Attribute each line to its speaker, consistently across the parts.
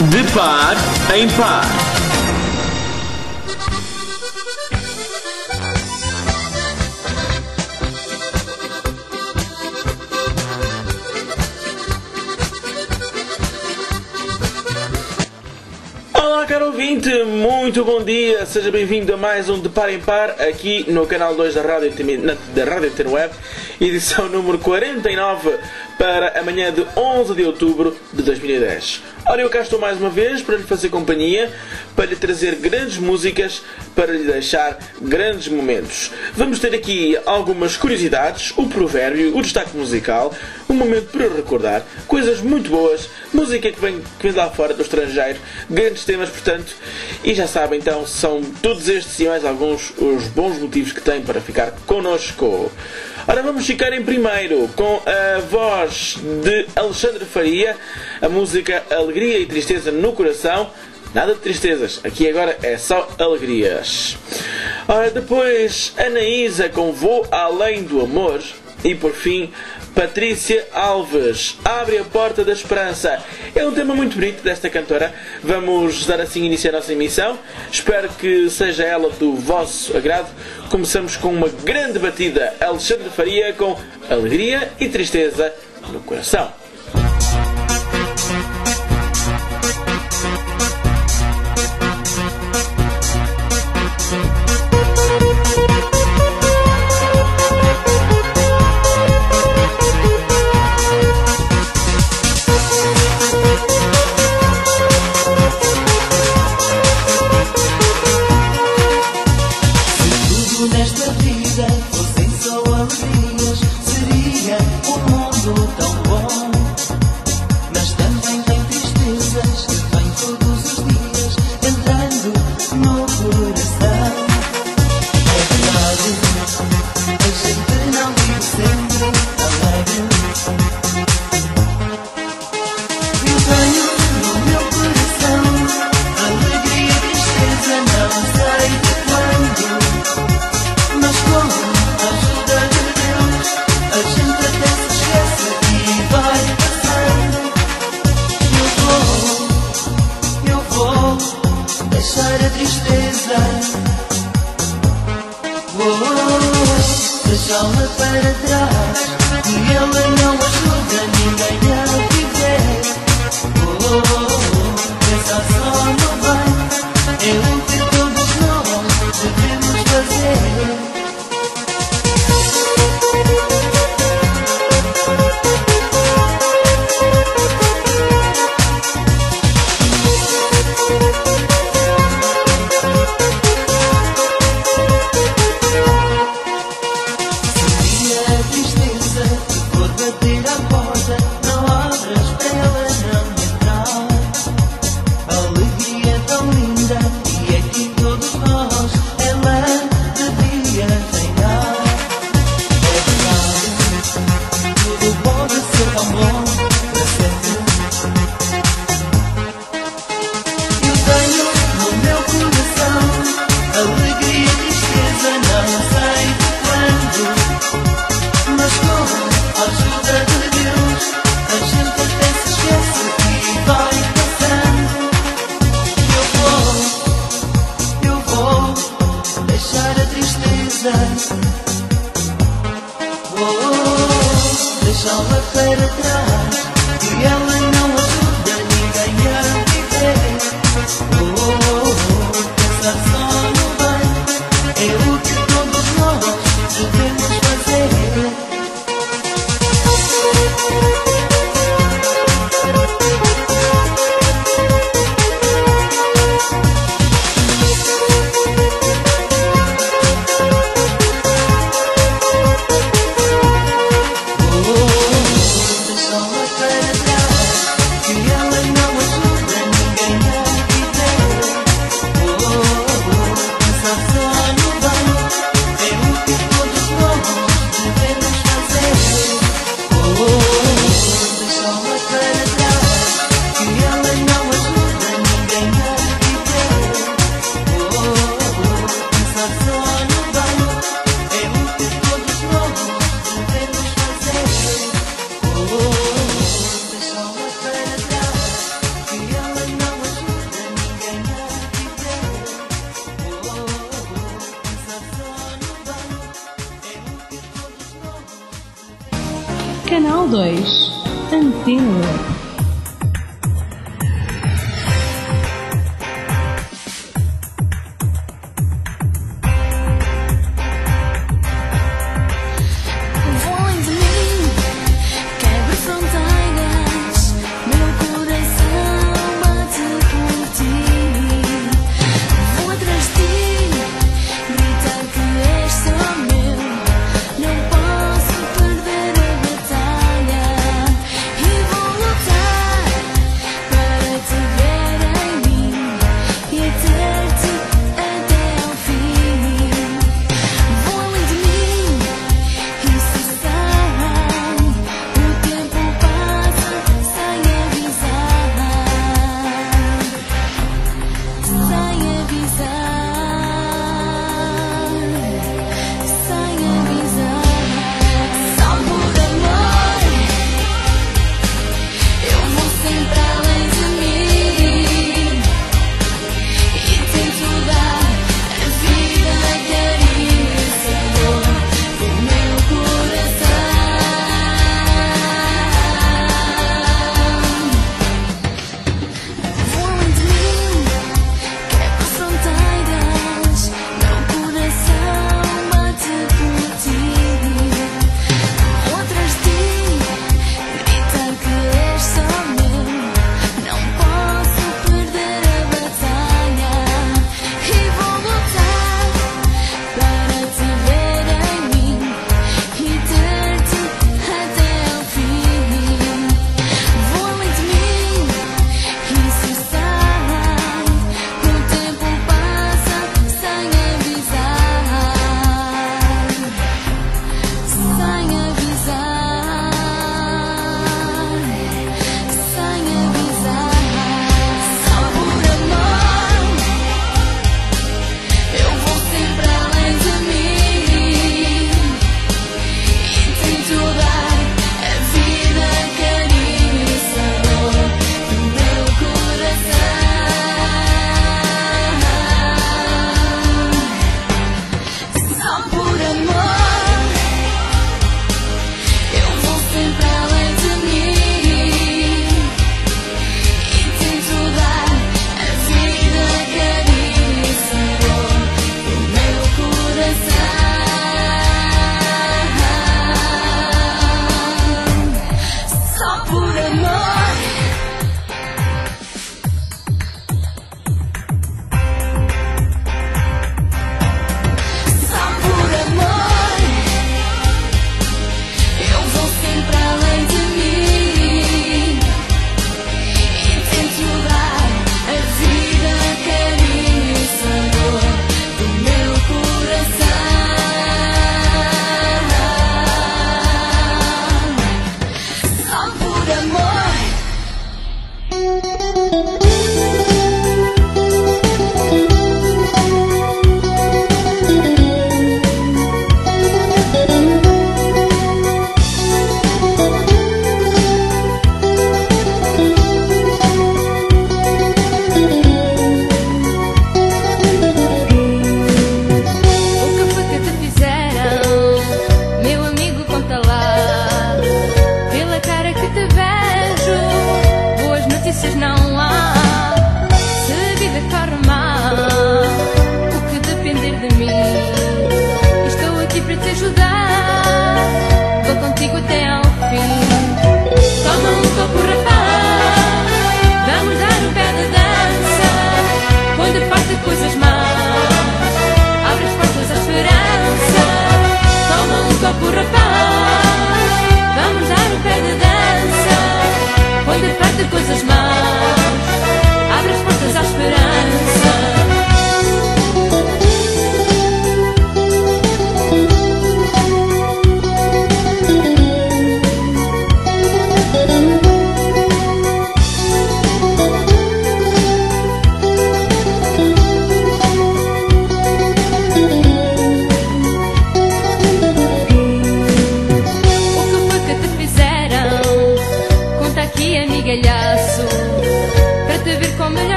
Speaker 1: De par em par. Olá, caro ouvinte, muito bom dia, seja bem-vindo a mais um De Par em Par, aqui no canal 2 da Rádio Interweb, edição número 49 para amanhã de 11 de outubro de 2010. Ora, eu cá estou mais uma vez para lhe fazer companhia, para lhe trazer grandes músicas, para lhe deixar grandes momentos. Vamos ter aqui algumas curiosidades, o provérbio, o destaque musical, um momento para recordar, coisas muito boas, música que vem lá fora do estrangeiro, grandes temas, portanto, e já sabem então, são todos estes e mais alguns os bons motivos que têm para ficar connosco. Ora, vamos ficar em primeiro com a voz de Alexandre Faria, a música Alegria e Tristeza no Coração. Nada de tristezas, aqui agora é só alegrias. Ora, depois Anaísa com Vou Além do Amor. E por fim, Patrícia Alves, Abre a Porta da Esperança. É um tema muito bonito desta cantora. Vamos dar assim início à nossa emissão. Espero que seja ela do vosso agrado. Começamos com uma grande batida. Alexandre Faria com Alegria e Tristeza no Coração.
Speaker 2: Deixá-la para trás, e ela não ajuda ninguém a viver. Pensar só no bem é o que todos nós devemos fazer. Deixá-la para trás, e ela não ajuda ninguém a viver. Pensar só no bem é o que todos nós devemos fazer. Deixá-la para trás, que ela não ajuda ninguém a viver.
Speaker 3: Canal 2, Antena 1.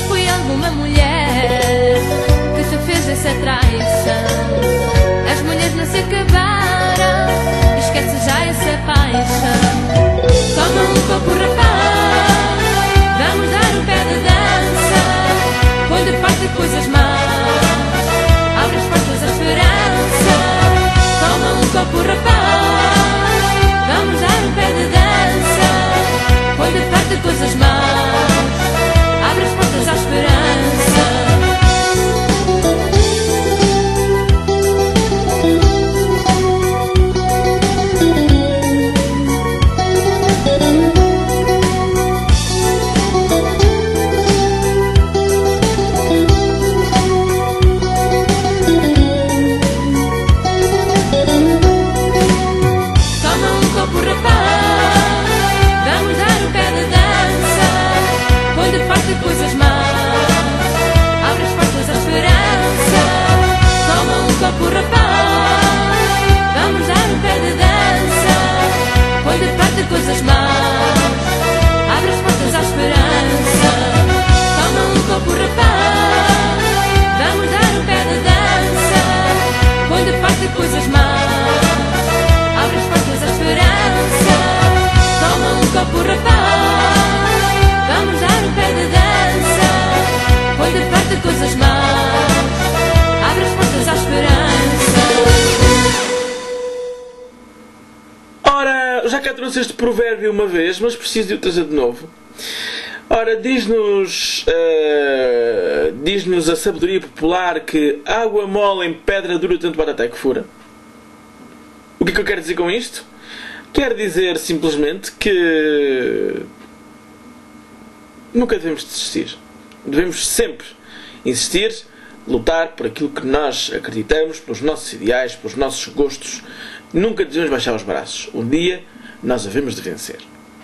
Speaker 4: essa traição. As mulheres
Speaker 1: Já cá trouxe este provérbio uma vez, mas preciso de o trazer de novo. Ora, diz-nos a sabedoria popular que água mole em pedra dura tanto bate até que fura. O que é que eu quero dizer com isto? Quero dizer simplesmente que nunca devemos desistir. Devemos sempre insistir, lutar por aquilo que nós acreditamos, pelos nossos ideais, pelos nossos gostos. Nunca devemos baixar os braços. Um dia nós havemos de vencer.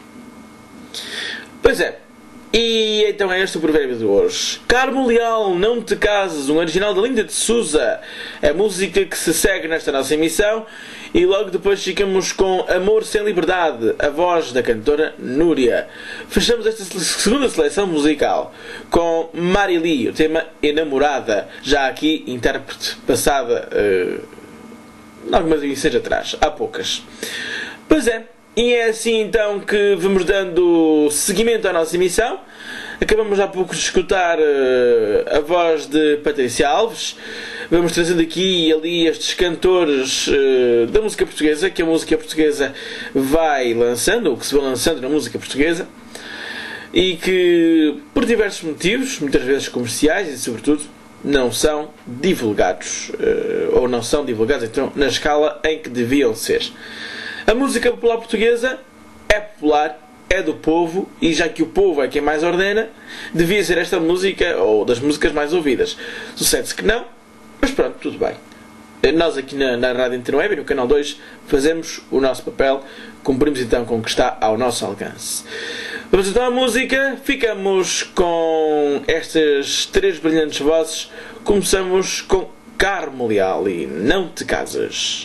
Speaker 1: Pois é. E então é este o provérbio de hoje. Carmo Leal, não te cases, um original da Linda de Souza, a música que se segue nesta nossa emissão, e logo depois ficamos com Amor Sem Liberdade, a voz da cantora Núria. Fechamos esta segunda seleção musical com Marili, o tema Enamorada, já aqui intérprete passada algumas edições atrás, há poucas. Pois é. E é assim então que vamos dando seguimento à nossa emissão. Acabamos há pouco de escutar a voz de Patrícia Alves. Vamos trazendo aqui e ali estes cantores da música portuguesa, que a música portuguesa vai lançando, ou que se vai lançando na música portuguesa, e que por diversos motivos, muitas vezes comerciais e sobretudo, não são divulgados, ou não são divulgados então na escala em que deviam ser. A música popular portuguesa é popular, é do povo, e já que o povo é quem mais ordena, devia ser esta música, ou das músicas mais ouvidas. Sucede-se que não, mas pronto, tudo bem. Nós aqui na Rádio Interweb e no Canal 2 fazemos o nosso papel, cumprimos então com o que está ao nosso alcance. Vamos então à música, ficamos com estas três brilhantes vozes. Começamos com Carmo Leal e Não Te Casas.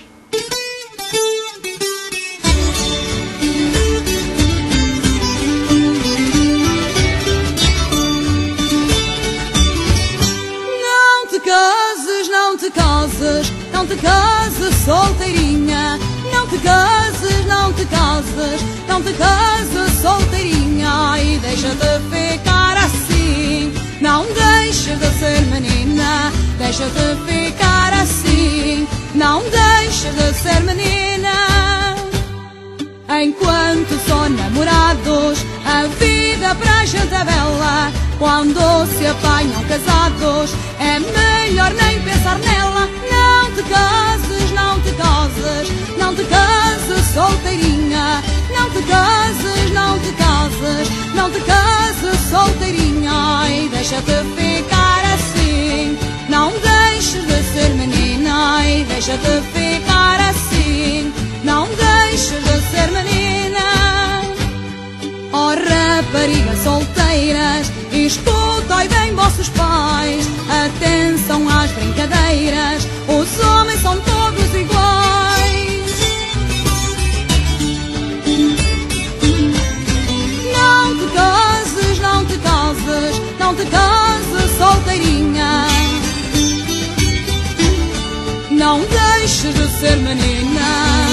Speaker 4: Não te cases, solteirinha. Não te cases, não te cases, não te cases, solteirinha. E deixa-te ficar assim. Não deixes de ser menina. Deixa-te ficar assim. Não deixes de ser menina. Enquanto são namorados, a vida para a gente é bela. Quando se apanham casados, é melhor nem pensar nela. Não te cases, não te cases, não te cases, solteirinha. Não te cases, não te cases, não te cases, solteirinha. E deixa-te ficar assim. Não deixes de ser menina. E deixa-te ficar assim. Não deixes de ser menina. Oh, raparigas solteiras, escutai bem vossos pais. Atenção às brincadeiras, os homens são todos iguais. Não te cases, não te cases, não te cases, solteirinha. Não deixes de ser menina.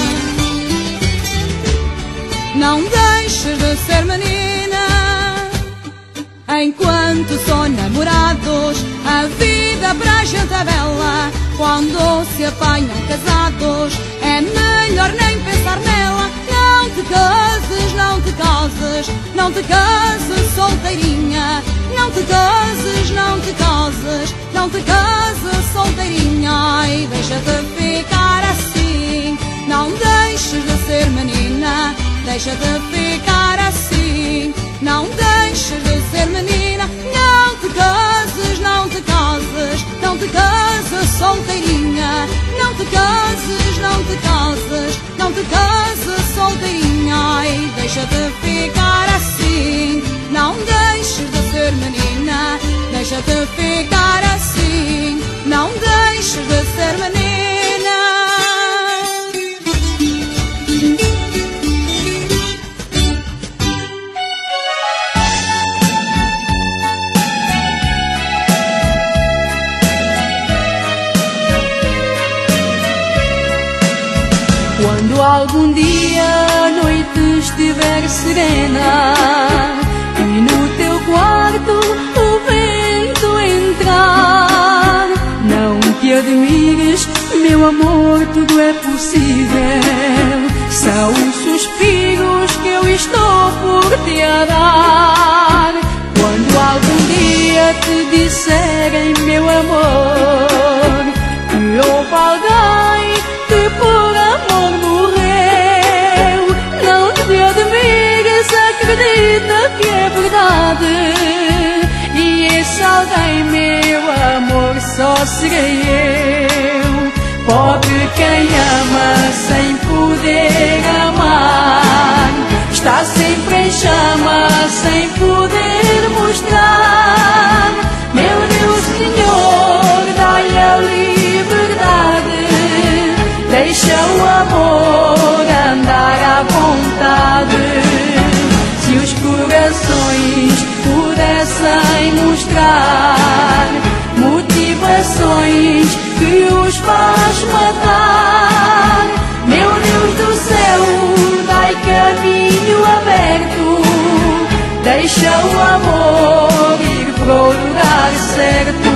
Speaker 4: Não deixes de ser menina. Enquanto são namorados, a vida para a gente é bela. Quando se apanham casados, é melhor nem pensar nela. Não te cases, não te cases, não te cases, solteirinha. Não te cases, não te cases, não te cases, solteirinha. E deixa-te ficar assim. Não deixes de ser menina. Deixa-te ficar assim. Não deixes de ser menina. Não te cases, não te cases, não te cases, solteirinha. Não te cases, não te cases, não te cases, solteirinha. E deixa-te ficar assim. Não deixes de ser menina. Deixa-te ficar assim. Não deixes de ser menina.
Speaker 3: Quando algum dia a noite estiver serena e no teu quarto o vento entrar, não te admires, meu amor, tudo é possível. são os suspiros que eu estou por te a dar. Quando algum dia te disserem, meu amor, que houve alguém que por amor morreu, não te admires, acredita que é verdade. E esse alguém, meu amor, só serei eu. Pobre quem ama sem poder amar, está sempre em chama sem poder mostrar. Meu Deus, Senhor, dá-lhe a liberdade, deixa o amor andar à vontade. Se os corações pudessem mostrar motivações que os faz matar, meu Deus do céu, dai caminho aberto, deixa o amor ir para o lugar certo.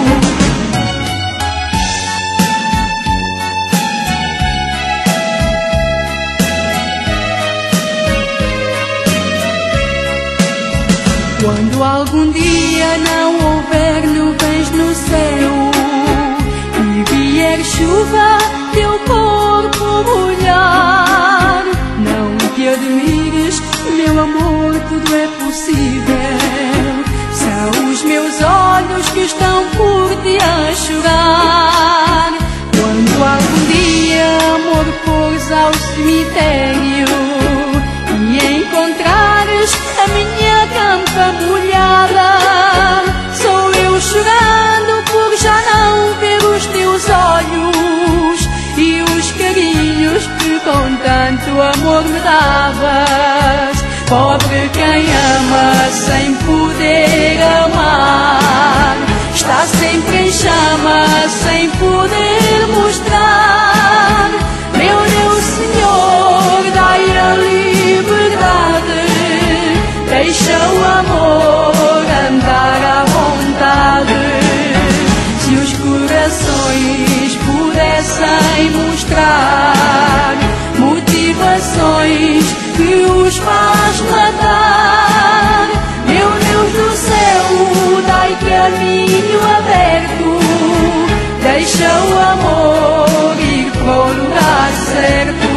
Speaker 3: Quando algum dia não houver nuvens no céu e vier chuva teu corpo molhar, não te admires, meu amor, tudo é possível. São os meus olhos que estão por ti a chorar. Quando algum dia, amor, fores ao cemitério e encontrares a minha campa molhada, sou eu chorando por já não ver os teus olhos e os carinhos que com tanto amor me davas. Pobre quem ama sem poder amar, está sempre em chama sem poder mostrar. Meu Deus, Senhor, dai a liberdade, deixa o amor andar à vontade. Se os corações pudessem mostrar motivações que os faz matar, meu Deus do céu, dai caminho aberto, deixa o amor ir para o lugar certo.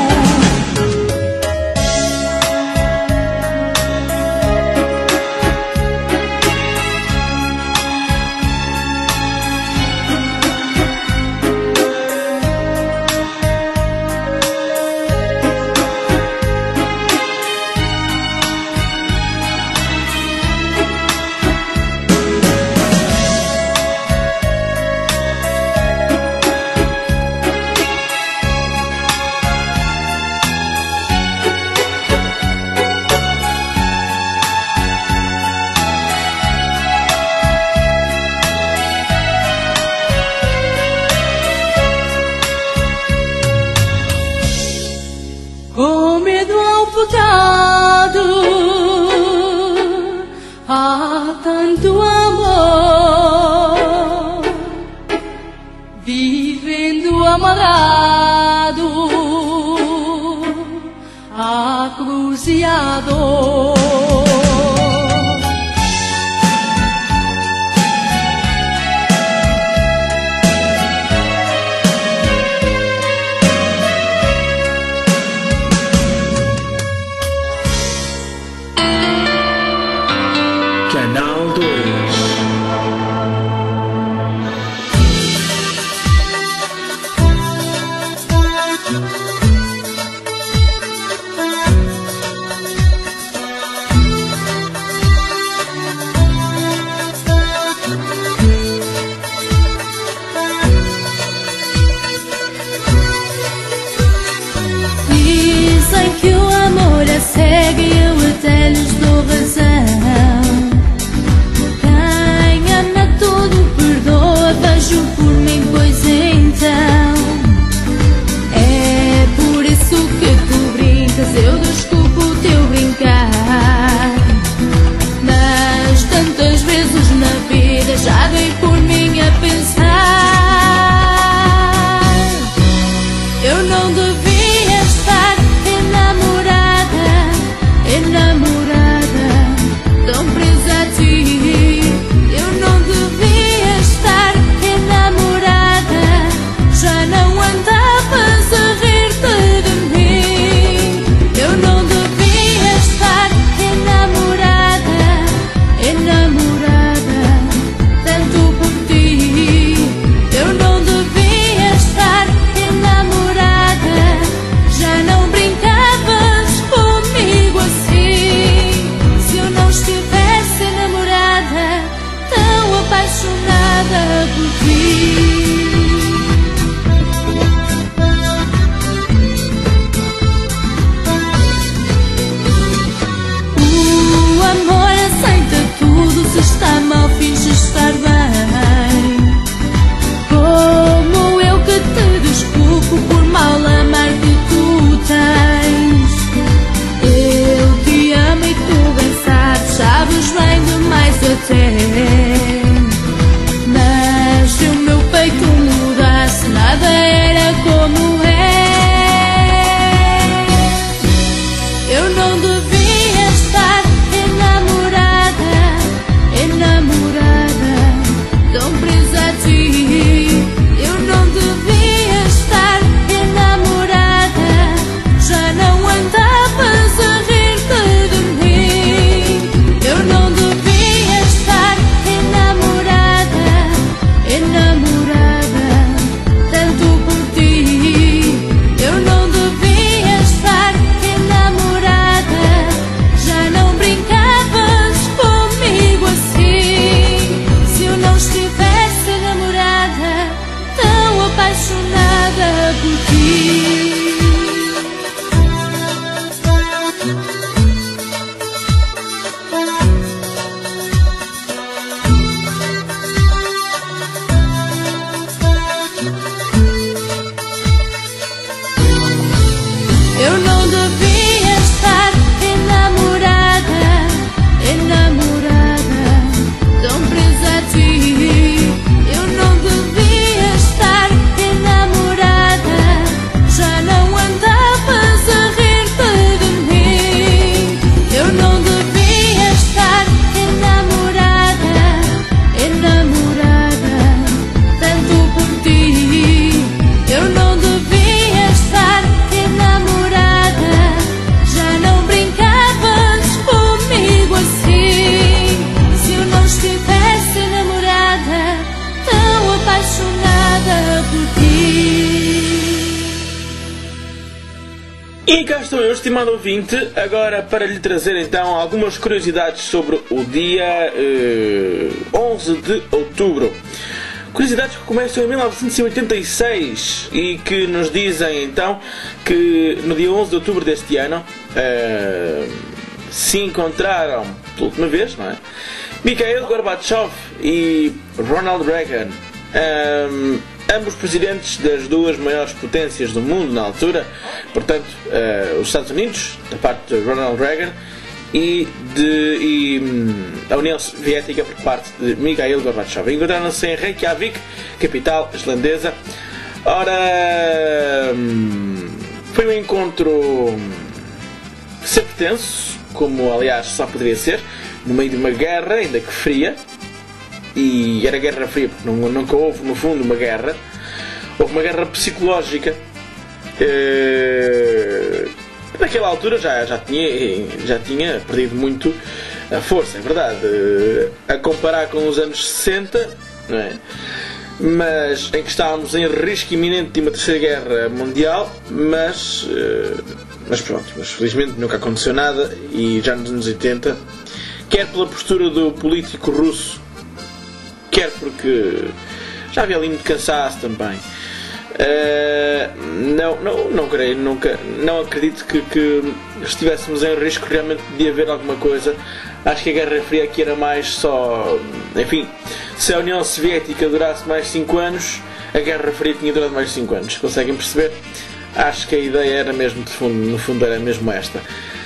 Speaker 3: Com medo ao pecado, há tanto amor, vivendo amarrado à cruz e à dor.
Speaker 1: Canal 2.
Speaker 3: Dizem que o amor é cego e eu até lhes dou razão. Vejo por mim, pois então é por isso que tu brincas, eu desculpo o teu brincar. Mas tantas vezes na vida já dei por mim a pensar, eu não devia estar
Speaker 1: E cá estou eu, estimado ouvinte, agora para lhe trazer então algumas curiosidades sobre o dia 11 de outubro. Curiosidades que começam em 1986 e que nos dizem então que no dia 11 de outubro deste ano se encontraram pela última vez, não é? Mikhail Gorbachev e Ronald Reagan, ambos presidentes das duas maiores potências do mundo na altura, portanto, os Estados Unidos, da parte de Ronald Reagan, e a União Soviética por parte de Mikhail Gorbachev. Encontraram-se em Reykjavik, capital islandesa. Ora, foi um encontro sempre tenso, como aliás só poderia ser, no meio de uma guerra, ainda que fria. E era guerra fria porque nunca houve no fundo uma guerra. Houve uma guerra psicológica. Naquela altura já tinha perdido muito a força, é verdade. A comparar com os anos 60, não é? Mas em que estávamos em risco iminente de uma terceira guerra mundial, mas pronto, mas felizmente nunca aconteceu nada. E já nos anos 80, quer pela postura do político russo, quer porque já havia ali muito cansaço também. Não creio, não acredito que estivéssemos em risco realmente de haver alguma coisa. Acho que a Guerra Fria aqui era mais só, enfim, se a União Soviética durasse mais 5 anos, a Guerra Fria tinha durado mais 5 anos. Conseguem perceber? Acho que a ideia era mesmo, de fundo, no fundo era mesmo esta.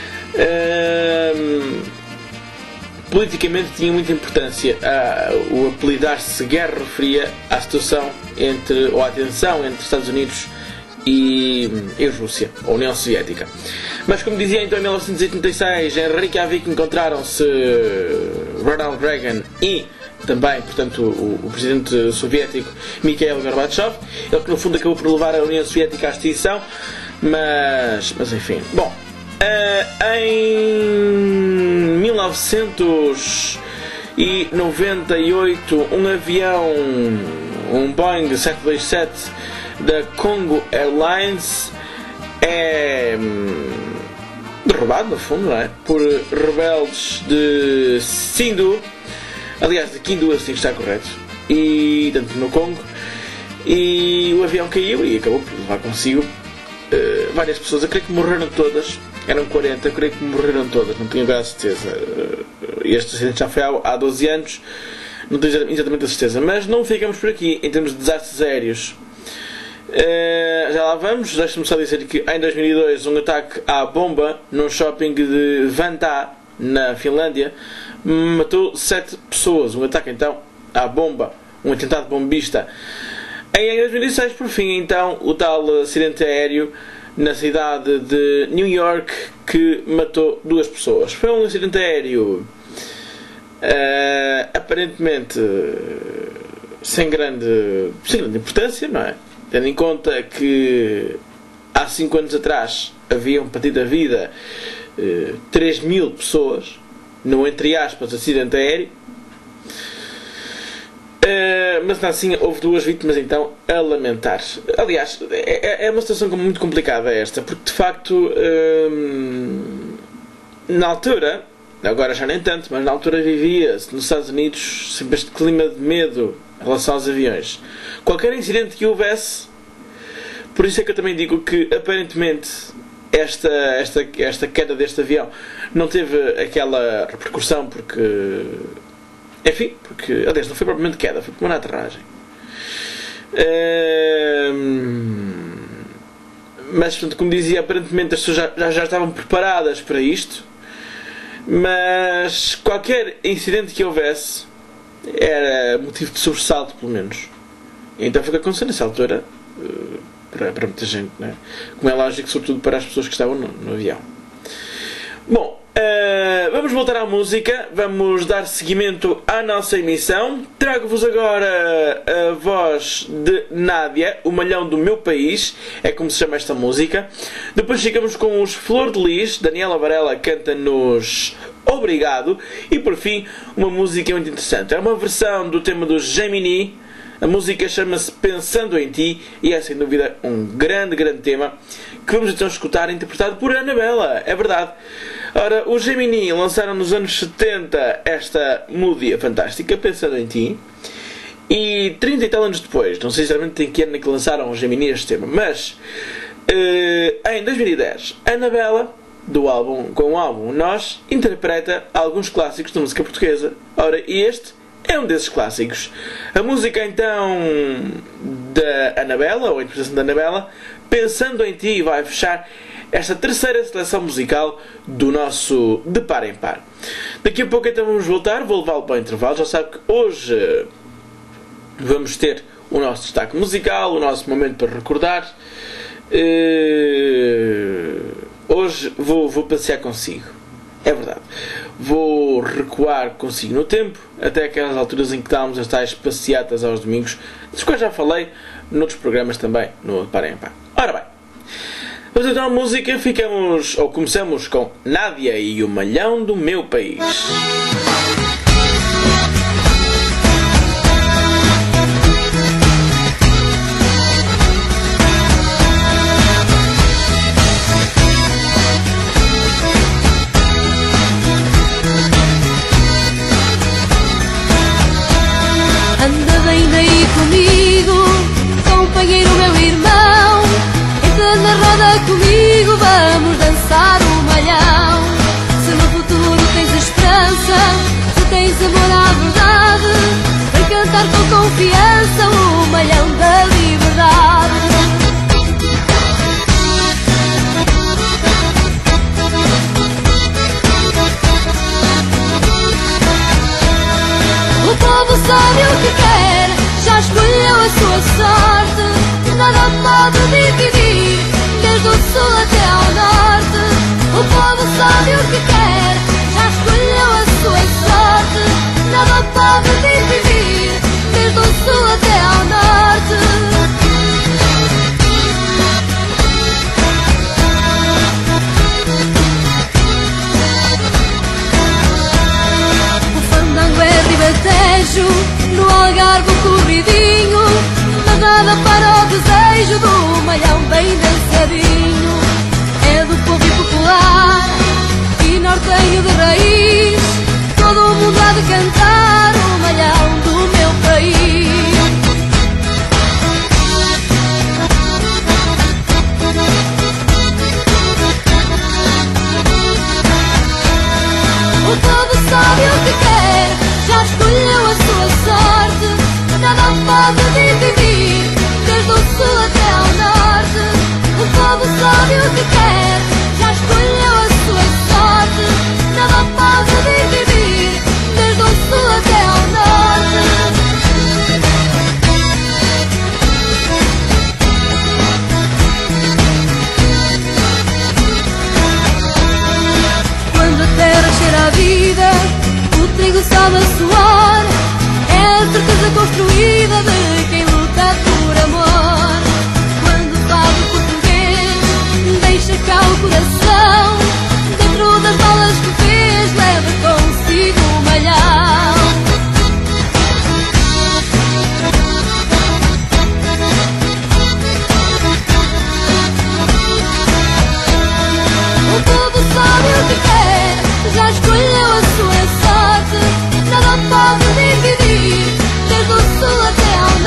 Speaker 1: Politicamente tinha muita importância o apelidar-se Guerra Fria à situação ou à tensão entre Estados Unidos e Rússia, a União Soviética. Mas como dizia então em 1986, em Reykjavik encontraram-se Ronald Reagan e também, portanto, o presidente soviético Mikhail Gorbachev, ele que no fundo acabou por levar a União Soviética à extinção, mas enfim. Bom, em 1998, um avião, um Boeing 727 da Congo Airlines é derrubado, no fundo, não é? Por rebeldes de Sindhu, aliás, de Kindu, assim está correto, e tanto no Congo, e o avião caiu e acabou por levar consigo várias pessoas. Eu creio que morreram todas. Eram 40, eu creio que morreram todas, não tenho a certeza. Este acidente já foi há 12 anos, não tenho exatamente a certeza. Mas não ficamos por aqui em termos de desastres aéreos. Já lá vamos. Deixe-me só dizer que em 2002 um ataque à bomba num shopping de Vantaa, na Finlândia, matou 7 pessoas. Um ataque então à bomba, um atentado bombista. Em 2006, por fim, então, o tal acidente aéreo na cidade de New York que matou 2 pessoas. Foi um acidente aéreo aparentemente sem grande importância, não é? Tendo em conta que há 5 anos atrás haviam perdido a vida 3.000 pessoas no, entre aspas, acidente aéreo. Mas assim houve 2 vítimas então a lamentar. Aliás, é uma situação muito complicada esta, porque de facto na altura, agora já nem tanto, mas na altura vivia-se nos Estados Unidos sempre este clima de medo em relação aos aviões. Qualquer incidente que houvesse, por isso é que eu também digo que aparentemente esta queda deste avião não teve aquela repercussão, porque enfim, porque aliás não foi propriamente queda, foi como uma aterragem. Mas portanto, como dizia, aparentemente as pessoas já estavam preparadas para isto, mas qualquer incidente que houvesse era motivo de sobressalto, pelo menos. E então foi o que aconteceu nessa altura para muita gente, não é? Como é lógico, sobretudo para as pessoas que estavam no avião. Bom, vamos voltar à música, vamos dar seguimento à nossa emissão. Trago-vos agora a voz de Nádia, o malhão do meu país, é como se chama esta música. Depois ficamos com os Flor de Lis, Daniela Varela canta-nos Obrigado. E por fim, uma música muito interessante, é uma versão do tema do Gemini, A música chama-se Pensando em Ti e é sem dúvida um grande tema que vamos então escutar, interpretado por Anabela. É verdade. Ora, os Gemini lançaram nos anos 70 esta melodia fantástica, Pensando em Ti. E 30 e tal anos depois, não sei exatamente em que ano é que lançaram os Gemini este tema, mas em 2010, a Anabela, com o álbum Nós, interpreta alguns clássicos da música portuguesa. Ora, e este é um desses clássicos. A música então da Anabela, ou a interpretação da Anabela, Pensando em Ti, vai fechar esta terceira seleção musical do nosso De Par em Par. Daqui a pouco então vamos voltar, vou levá-lo para o intervalo. Já sabe que hoje vamos ter o nosso destaque musical, o nosso momento para recordar. Hoje vou passear consigo. É verdade. Vou recuar consigo no tempo, até aquelas alturas em que dávamos as tais passeatas aos domingos, das quais já falei noutros programas também, no Parem Pá. Ora bem, vamos então à música. Começamos com Nádia e o Malhão do Meu País.
Speaker 3: Anda bem daí comigo, companheiro meu irmão. Entra na roda comigo, vamos dançar o malhão. Se no futuro tens esperança, se tens amor à verdade, vem cantar com confiança o malhão da liberdade. O povo sabe o que quer, já escolheu a sua sorte. Nada pode dividir, desde o sul até ao norte. O povo sabe o que quer, já escolheu a sua sorte. Nada pode dividir, desde o sul até ao norte. Ribatejo, no Algarve corridinho, mas nada para o desejo do malhão bem dançadinho. É do povo e popular e nortenho de raiz, todo o mundo há de cantar o malhão do meu país. O povo sabe o que quer, já escolheu a sua sorte. Nada pode dividir, desde o sul até ao norte. O povo sabe o que quer, já escolheu a sua sorte. Nada pode dividir, desde o sul até ao norte. Quando a terra cheira a vida, o trigo sabe a suor, é a certeza construída de quem luta por amor. Quando o fado português deixa cá o coração, dentro das balas que fez, leva consigo o malhão. O povo sabe o que quer, já escolheu a sua sorte. Nada pode dividir, desde o sul até ao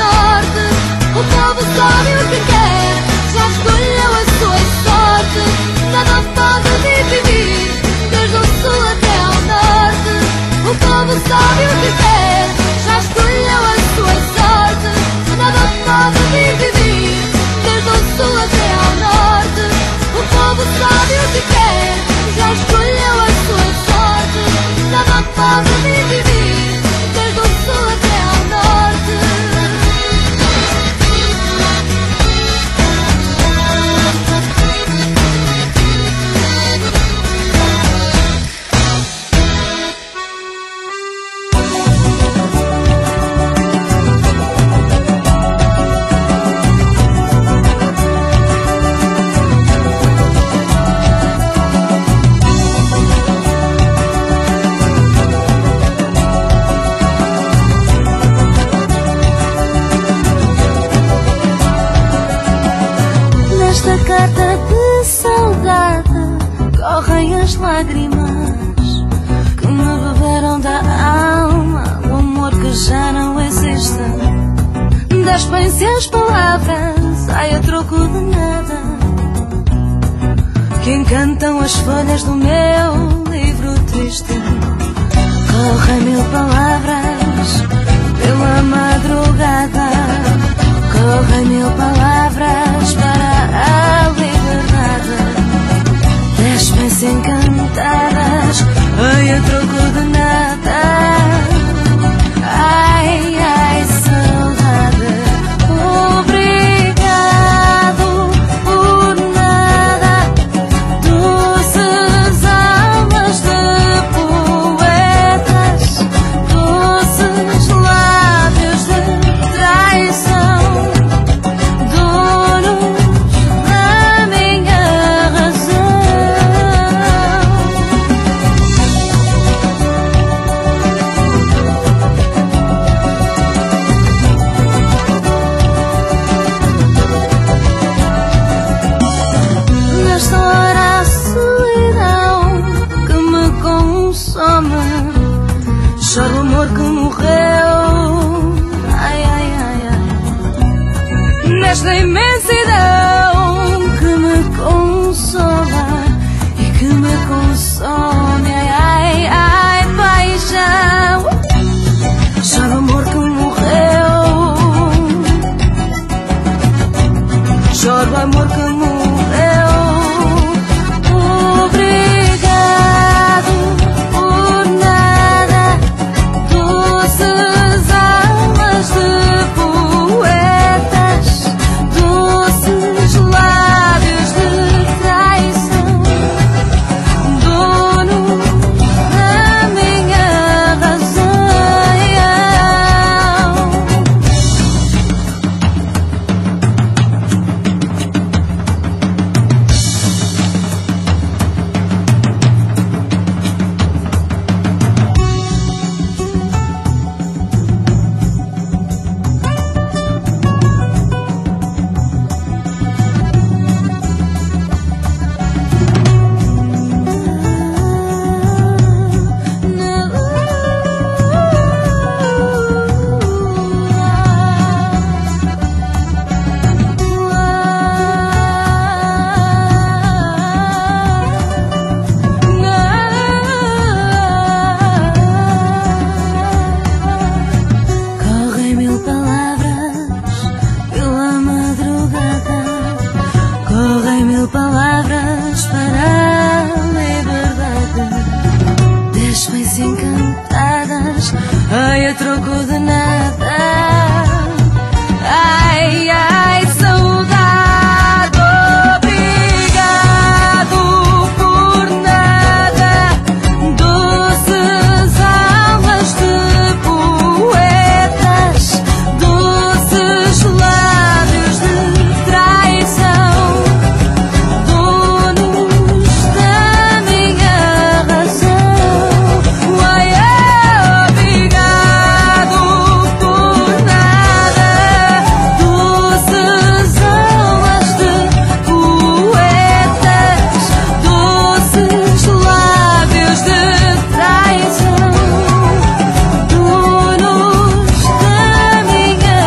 Speaker 3: lágrimas que me beberam da alma, o amor que já não existe. Despem-se as palavras, ai, a troco de nada, que encantam as folhas do meu livro triste. Correm mil palavras pela madrugada, correm mil palavras para a liberdade. Despem-se encantadas, ai, a troco de nada. Ai, ai, saudade, obrigado por nada. Doces almas de poetas, doces lábios de traição, donos da minha razão. Nesta hora a solidão que me consome, choro o amor que morreu. Ai, ai, ai, ai. Nesta imensidão que me consola e que me consome. Ai, ai, ai, paixão. Choro o amor que morreu, choro o amor que morreu. Obrigado por nada, doces almas de poetas, doces lábios de traição, donos da minha razão. Correm mil palavras pela madrugada, correm mil palavras para a liberdade. Despem-se encantadas, ai, a troco de nada. Ai, ai, saudade, obrigado por nada. Doces almas de poetas, doces lábios de traição, donos da minha razão. Ai, obrigado por nada. Doces almas de poetas, doces lábios de traição, donos da minha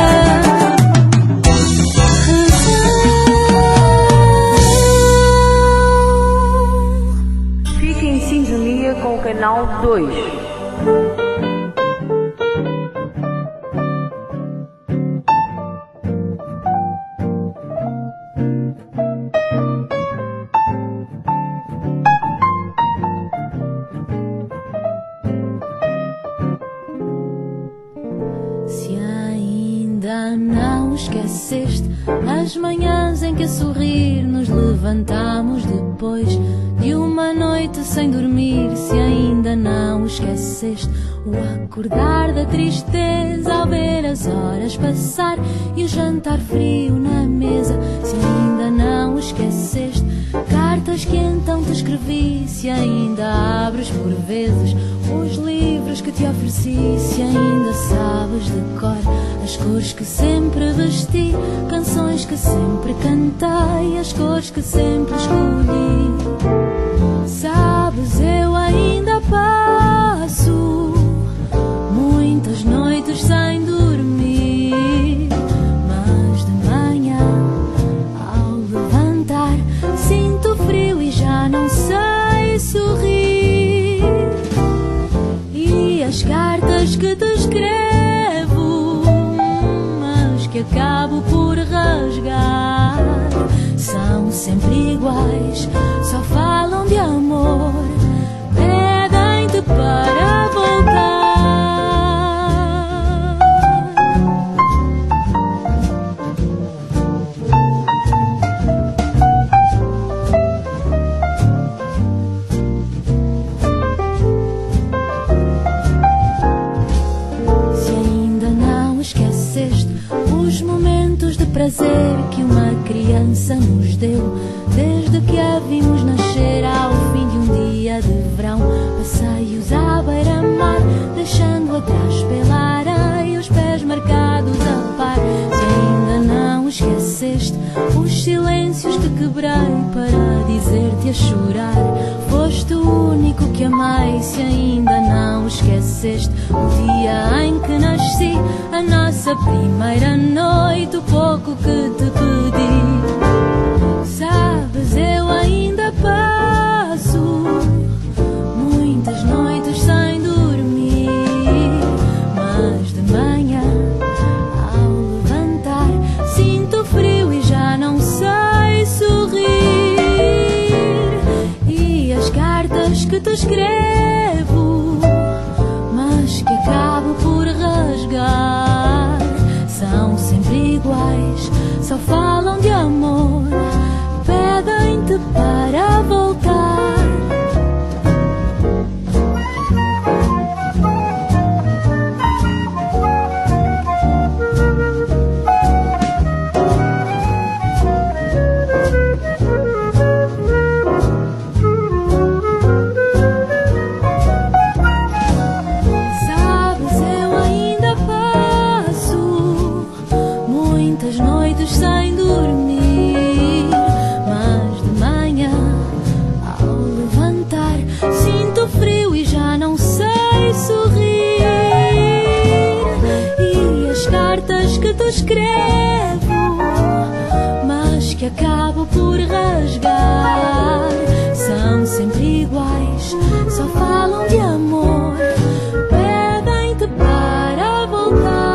Speaker 3: razão.
Speaker 5: Fique em sintonia com o canal 2.
Speaker 3: Se ainda não esqueceste as manhãs em que a sorrir nos levantamos depois de uma noite sem dormir, se ainda não esqueceste o acordar da tristeza ao ver as horas passar e o jantar frio na mesa, se ainda não esqueceste cartas que então te escrevi, se ainda abres por vezes os livros que te ofereci, se ainda sabes de cor as cores que sempre vesti, canções que sempre cantei, as cores que sempre escolhi. Sabes cartas que te escrevo, mas que acabo por rasgar, são sempre iguais, só falam de amor, pedem-te para voltar. Prazer que uma criança nos deu, desde que a vimos nascer ao fim de um dia de verão. Passeios à beira-mar, deixando atrás pela areia os pés marcados a par. Se ainda não esqueceste os silêncios que quebrei para dizer-te a chorar, foste o único que amei. Se ainda não esqueceste o dia em que nasci, a nossa primeira noite, o pouco que te pedi. Sabes, eu ainda passo muitas noites sem dormir, mas de manhã ao levantar sinto frio e já não sei sorrir. E as cartas que te escrevo, mas que acabo por rasgar, são sempre iguais, só falam de amor, pedem-te para voltar. Sem dormir, mas de manhã ao levantar sinto frio e já não sei sorrir. E as cartas que te escrevo, mas que acabo por rasgar, são sempre iguais, só falam de amor, pedem-te para voltar.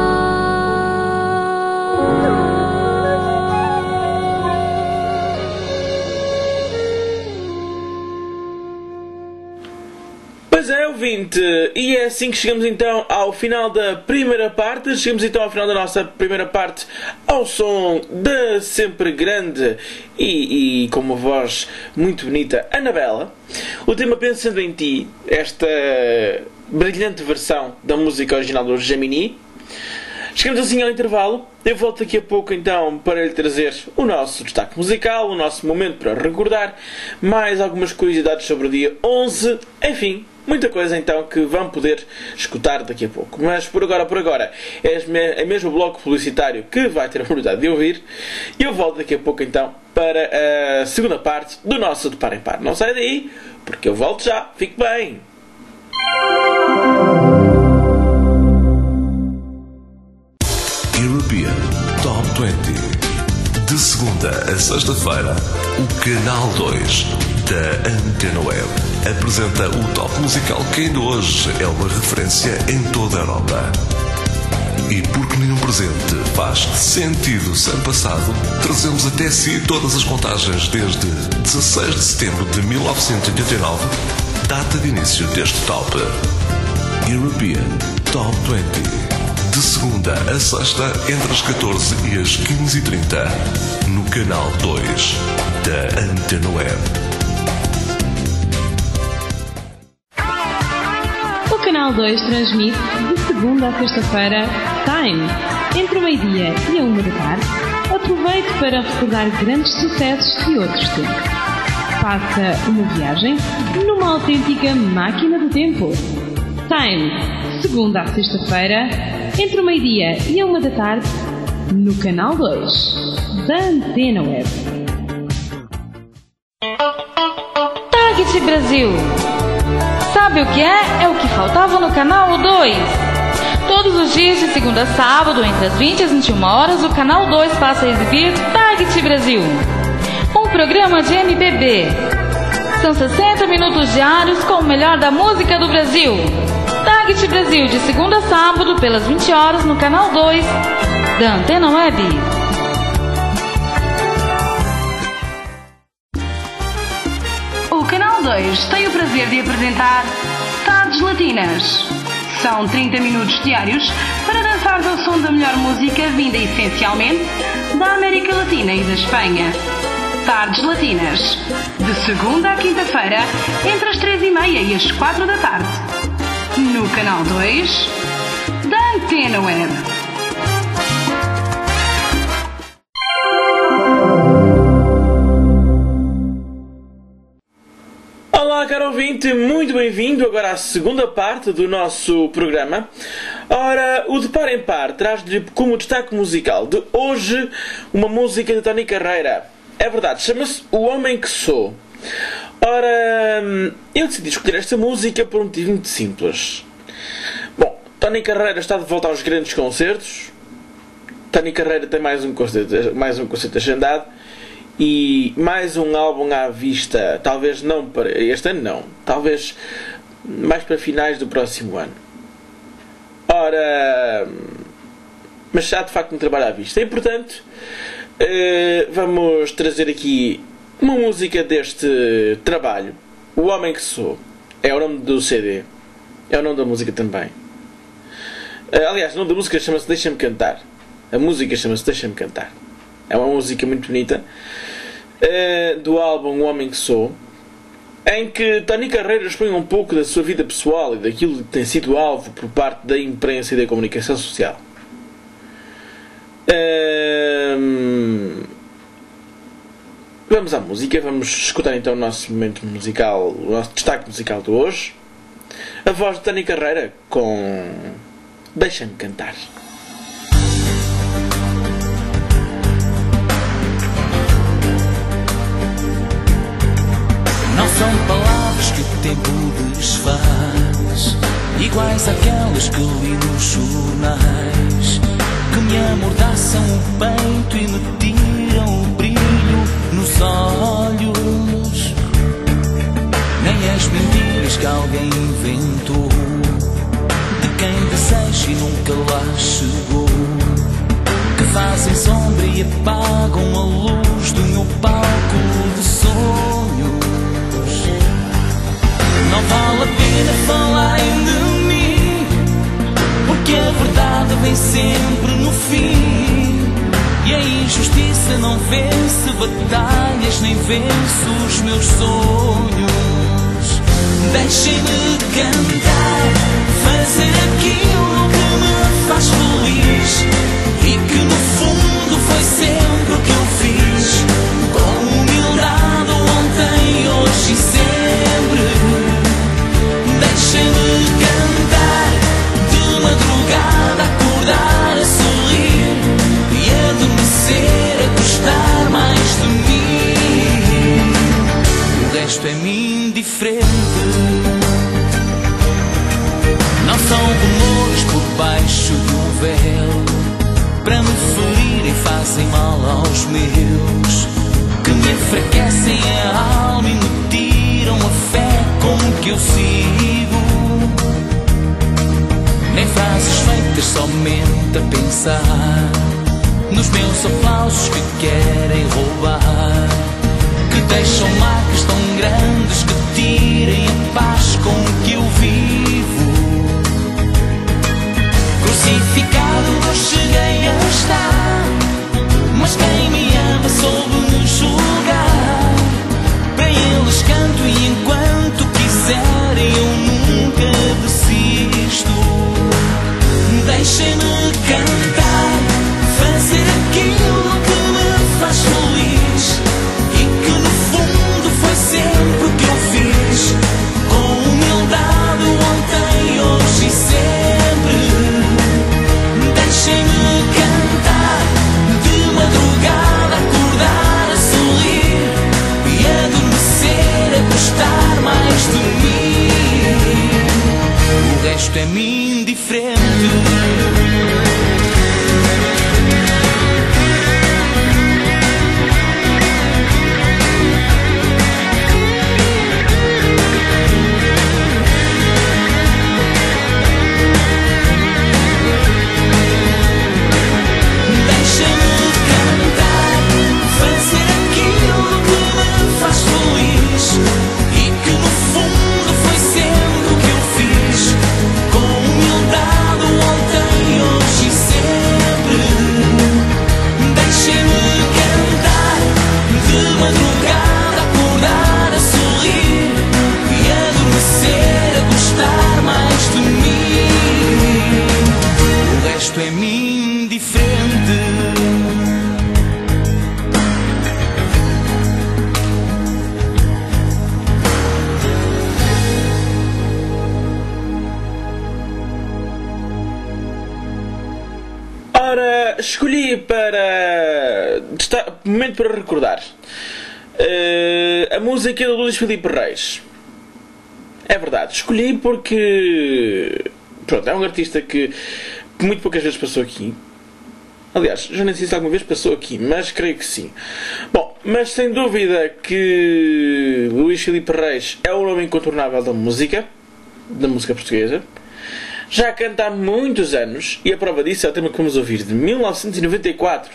Speaker 1: Pois é, ouvinte, e é assim que chegamos então ao final da primeira parte. Chegamos então ao final da nossa primeira parte ao som da sempre grande e com uma voz muito bonita Anabela. O tema Pensando em Ti, esta brilhante versão da música original do Gemini. Chegamos assim ao intervalo. Eu volto daqui a pouco então para lhe trazer o nosso destaque musical, o nosso momento para recordar, mais algumas curiosidades sobre o dia 11, enfim, muita coisa então que vão poder escutar daqui a pouco. Mas por agora, é mesmo o bloco publicitário que vai ter a oportunidade de ouvir. E eu volto daqui a pouco então para a segunda parte do nosso De Par em Par. Não sai daí, porque eu volto já. Fique bem!
Speaker 6: European Top 20. De segunda a sexta-feira, o Canal 2 da Antena Web apresenta o top musical que ainda hoje é uma referência em toda a Europa. E porque nenhum presente faz sentido sem passado, trazemos até si todas as contagens desde 16 de setembro de 1989, data de início deste top. European Top 20. De segunda a sexta, entre as 14 e as 15h30, no Canal 2 da Antena Web.
Speaker 7: O Canal 2 transmite de segunda a sexta-feira Time, entre o meio-dia e a 1 da tarde. Aproveite para recordar grandes sucessos de outros tempos. Faça uma viagem numa autêntica máquina do tempo. Time, segunda a sexta-feira, entre o meio-dia e a 1 da tarde, no Canal 2 da Antena Web.
Speaker 8: Target Brasil! Sabe o que é? É o que faltava no Canal 2. Todos os dias, de segunda a sábado, entre as 20 e as 21 horas, o Canal 2 passa a exibir Target Brasil, um programa de MPB. São 60 minutos diários com o melhor da música do Brasil. Target Target Brasil, de segunda a sábado, pelas 20 horas, no canal 2 da Antena Web.
Speaker 9: O Canal 2 tem o prazer de apresentar Tardes Latinas. São 30 minutos diários para dançar ao som da melhor música vinda essencialmente da América Latina e da Espanha. Tardes Latinas, de segunda à quinta-feira, entre as 3h30 e as 4 da tarde, no Canal 2 da Antena Web.
Speaker 1: Olá, caro ouvinte, muito bem-vindo agora à segunda parte do nosso programa. Ora, o De Par em Par traz-lhe como destaque musical de hoje uma música de Tony Carreira. É verdade, chama-se O Homem que Sou. Ora, eu decidi escolher esta música por um motivo muito simples. Bom, Tony Carreira está de volta aos grandes concertos. Tony Carreira tem mais um concerto agendado. E mais um álbum à vista, talvez não para este ano, não, talvez mais para finais do próximo ano. Ora, mas há de facto um trabalho à vista e, portanto, vamos trazer aqui uma música deste trabalho. O Homem que Sou é o nome do CD, é o nome da música também. Aliás, o nome da música chama-se Deixa-me Cantar. A música chama-se Deixa-me Cantar. É uma música muito bonita, do álbum O Homem que Sou, em que Tony Carreira expõe um pouco da sua vida pessoal e daquilo que tem sido alvo por parte da imprensa e da comunicação social. Vamos à música, vamos escutar então o nosso momento musical, o nosso destaque musical de hoje. A voz de Tony Carreira com Deixa-me Cantar.
Speaker 2: Não são palavras que o tempo desfaz, iguais àquelas que li nos jornais, que me amordaçam o peito e me tiram o brilho nos olhos. Nem as mentiras que alguém inventou, de quem deseja e nunca lá chegou, que fazem sombra e apagam a luz do meu palco de sonhos. Não vale a pena falarem de mim, porque a verdade vem sempre no fim, e a injustiça não vence batalhas, nem vence os meus sonhos. Deixem-me cantar, fazer aquilo que me faz feliz, e que no fundo foi sempre o que eu fiz, com humildade ontem, hoje e sempre. Deixem-me cantar, de madrugada acordar a sorrir e adormecer a gostar mais de mim. O resto é-me indiferente. Não são rumores por baixo do véu, para me ferirem fazem mal aos meus, que me enfraquecem a alma e me tiram a fé com que eu sigo. Nem frases feitas somente a pensar nos meus aplausos que querem roubar, que deixam marcas tão grandes que tirem a paz com que eu vivo. Crucificado eu cheguei a estar, mas quem me ama soube me julgar. Para eles canto e enquanto quiserem eu nunca desisto. Deixem-me cantar, fazer aquilo que me faz feliz, e que no fundo foi sempre o que eu fiz, com humildade ontem, hoje e sempre. Deixem-me cantar, de madrugada acordar a sorrir e adormecer a gostar mais de mim. O resto é-me indiferente.
Speaker 1: escolhi para... momento para recordar a música do Luís Filipe Reis. É verdade, escolhi porque... Pronto, é um artista que muito poucas vezes passou aqui. Aliás, já nem sei se alguma vez passou aqui, mas creio que sim. Bom, mas sem dúvida que Luís Filipe Reis é o nome incontornável da música portuguesa. Já canta há muitos anos, e a prova disso é o tema que vamos ouvir, de 1994.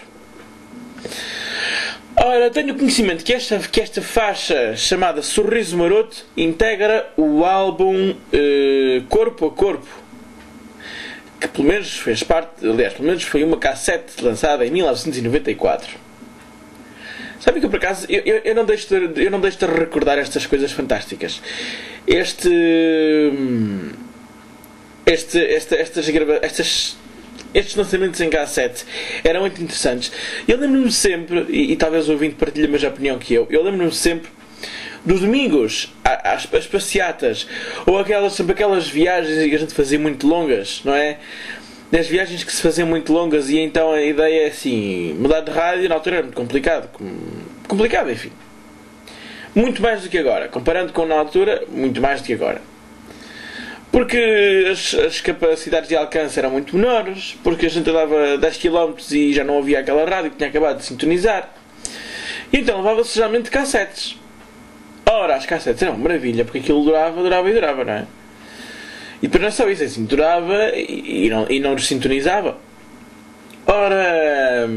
Speaker 1: Ora, tenho conhecimento que esta faixa, chamada Sorriso Maroto, integra o álbum Corpo a Corpo, que pelo menos fez parte, aliás, pelo menos foi uma cassete lançada em 1994. Sabe que por acaso eu não deixo de recordar estas coisas fantásticas. Estes lançamentos em cassete eram muito interessantes. Eu lembro-me sempre, e talvez o ouvinte partilhe a mesma opinião que eu lembro-me sempre dos domingos às passeatas, ou aquelas viagens que a gente fazia muito longas, não é? As viagens que se faziam muito longas, e então a ideia é assim, mudar de rádio na altura era muito complicado, enfim, muito mais do que agora, comparando com na altura, muito mais do que agora, porque as capacidades de alcance eram muito menores, porque a gente andava 10 km e já não havia aquela rádio que tinha acabado de sintonizar, e então levava-se geralmente cassetes. Ora, as cassetes eram uma maravilha, porque aquilo durava, não é? E depois não só isso, assim, durava e não nos sintonizava. Ora,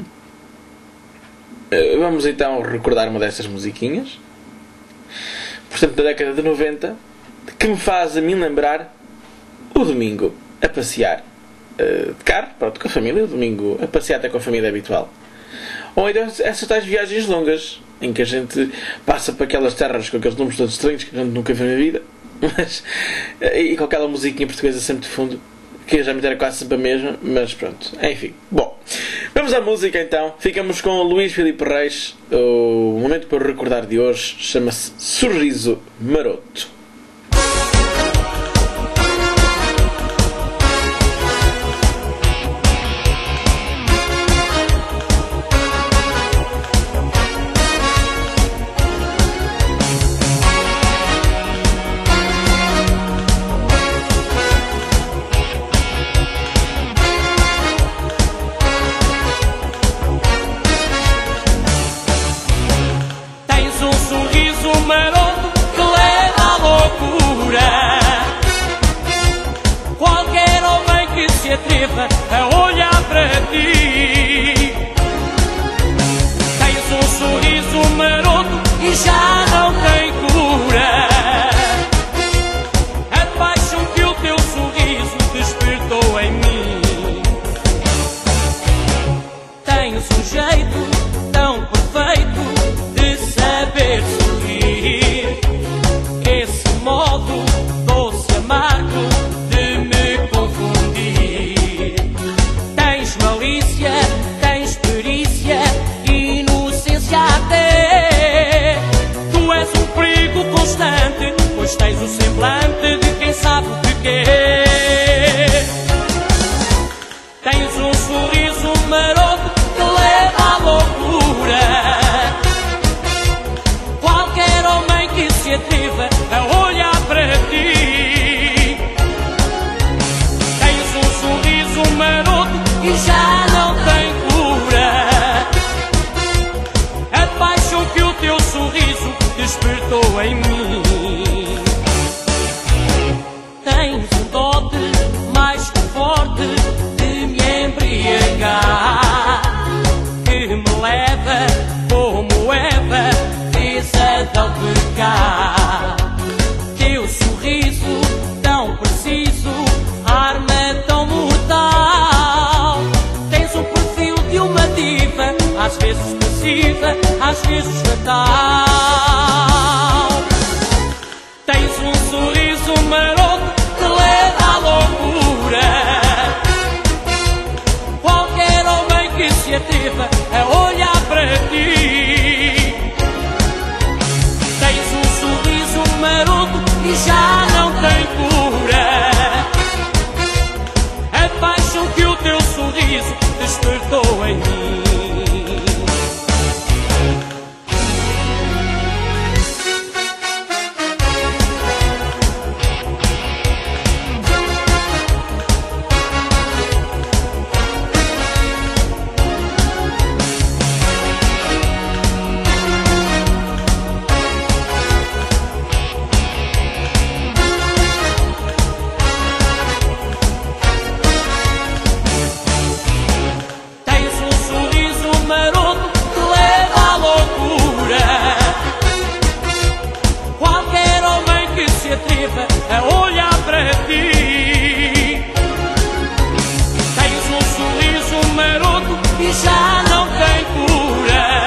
Speaker 1: vamos então recordar uma dessas musiquinhas, portanto da década de 90, que me faz a mim lembrar o domingo a passear de carro, pronto, com a família, o domingo a passear até com a família habitual. Ou então essas tais viagens longas, em que a gente passa para aquelas terras com aqueles nomes todos estranhos que a gente nunca viu na vida, mas, e com aquela musiquinha portuguesa sempre de fundo, que já me era quase sempre a mesma, mas pronto, enfim. Bom, vamos à música então. Ficamos com o Luís Filipe Reis. O momento para recordar de hoje chama-se Sorriso Maroto.
Speaker 10: A olhar para ti, tens um sorriso maroto e já não tem cura. A paixão que o teu sorriso despertou em mim. Tens um jeito tão perfeito de saber sorrir, esse modo doce amargo de me confundir. Malícia, tens perícia, inocência até. Tu és um perigo constante, pois tens o semblante de quem sabe o que quer. Tens um sorriso maroto que leva à loucura. Qualquer homem que se atreva a olhar para ti. Tens um sorriso maroto e já não tem cura. A paixão que o teu sorriso despertou em mim. Tens um dote mais que forte de me embriagar, que me leva como Eva fez Adão pecar. Teu sorriso tão preciso, arma tão mortal. Tens o perfil de uma diva, às vezes passiva, às vezes fatal. Tens um sorriso maroto que leva à loucura. Qualquer homem que se atreva a olhar para ti. Tens um sorriso maroto e já não tem cura. A paixão que o teu sorriso despertou despertou em mim. A olhar para ti, tens um sorriso maroto e já não tem cura.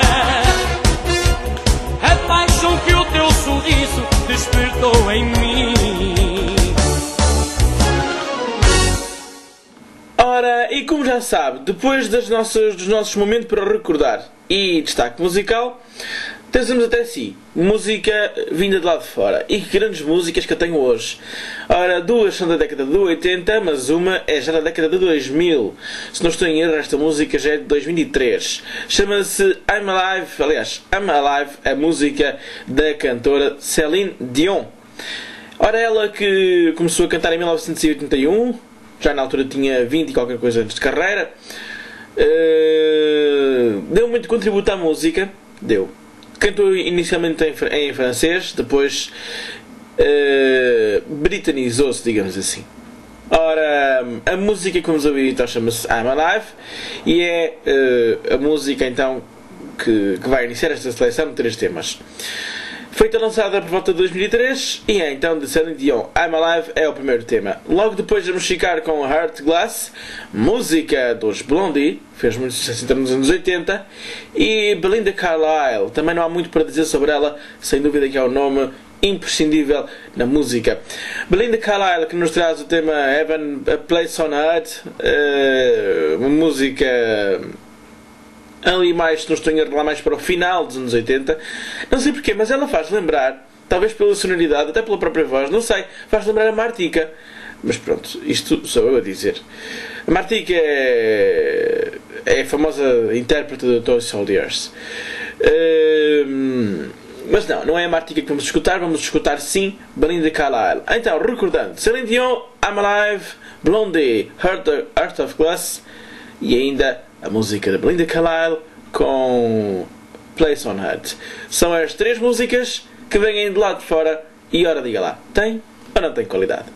Speaker 10: A paixão que o teu sorriso despertou em mim.
Speaker 1: Ora, e como já sabe, depois dos nossos momentos para recordar e destaque musical, trazemos até si música vinda de lá de fora. E que grandes músicas que eu tenho hoje. Ora, duas são da década de 80, mas uma é já da década de 2000. Se não estou em erro, esta música já é de 2003. Chama-se I'm Alive. Aliás, I'm Alive, a música da cantora Céline Dion. Ora, ela que começou a cantar em 1981, já na altura tinha 20 e qualquer coisa antes de carreira. Deu muito contributo à música. Deu. Cantou inicialmente em francês, depois britanizou-se, digamos assim. Ora, a música que vamos ouvir então chama-se I'm Alive e é a música então que vai iniciar esta seleção de 3 temas. Feita lançada por volta de 2003 e é então de Céline Dion. I'm Alive é o primeiro tema. Logo depois vamos ficar com Heart Glass, música dos Blondie, fez muito sucesso nos anos 80, e Belinda Carlisle. Também não há muito para dizer sobre ela, sem dúvida que é um nome imprescindível na música. Belinda Carlisle que nos traz o tema Heaven, A Place on Earth, uma música ali mais, se não estou em erro, lá mais para o final dos anos 80. Não sei porquê, mas ela faz lembrar, talvez pela sonoridade, até pela própria voz, não sei, faz lembrar a Martika. Mas pronto, isto sou eu a dizer. A Martika é a famosa intérprete do Toy Soldiers. Mas não é a Martika que vamos escutar sim Belinda Carlisle. Então, recordando, Céline Dion, I'm Alive, Blondie, Heart of Glass e ainda a música da Belinda Carlisle com Place on Earth. São as 3 músicas que vêm de lá de fora e ora diga lá, tem ou não tem qualidade?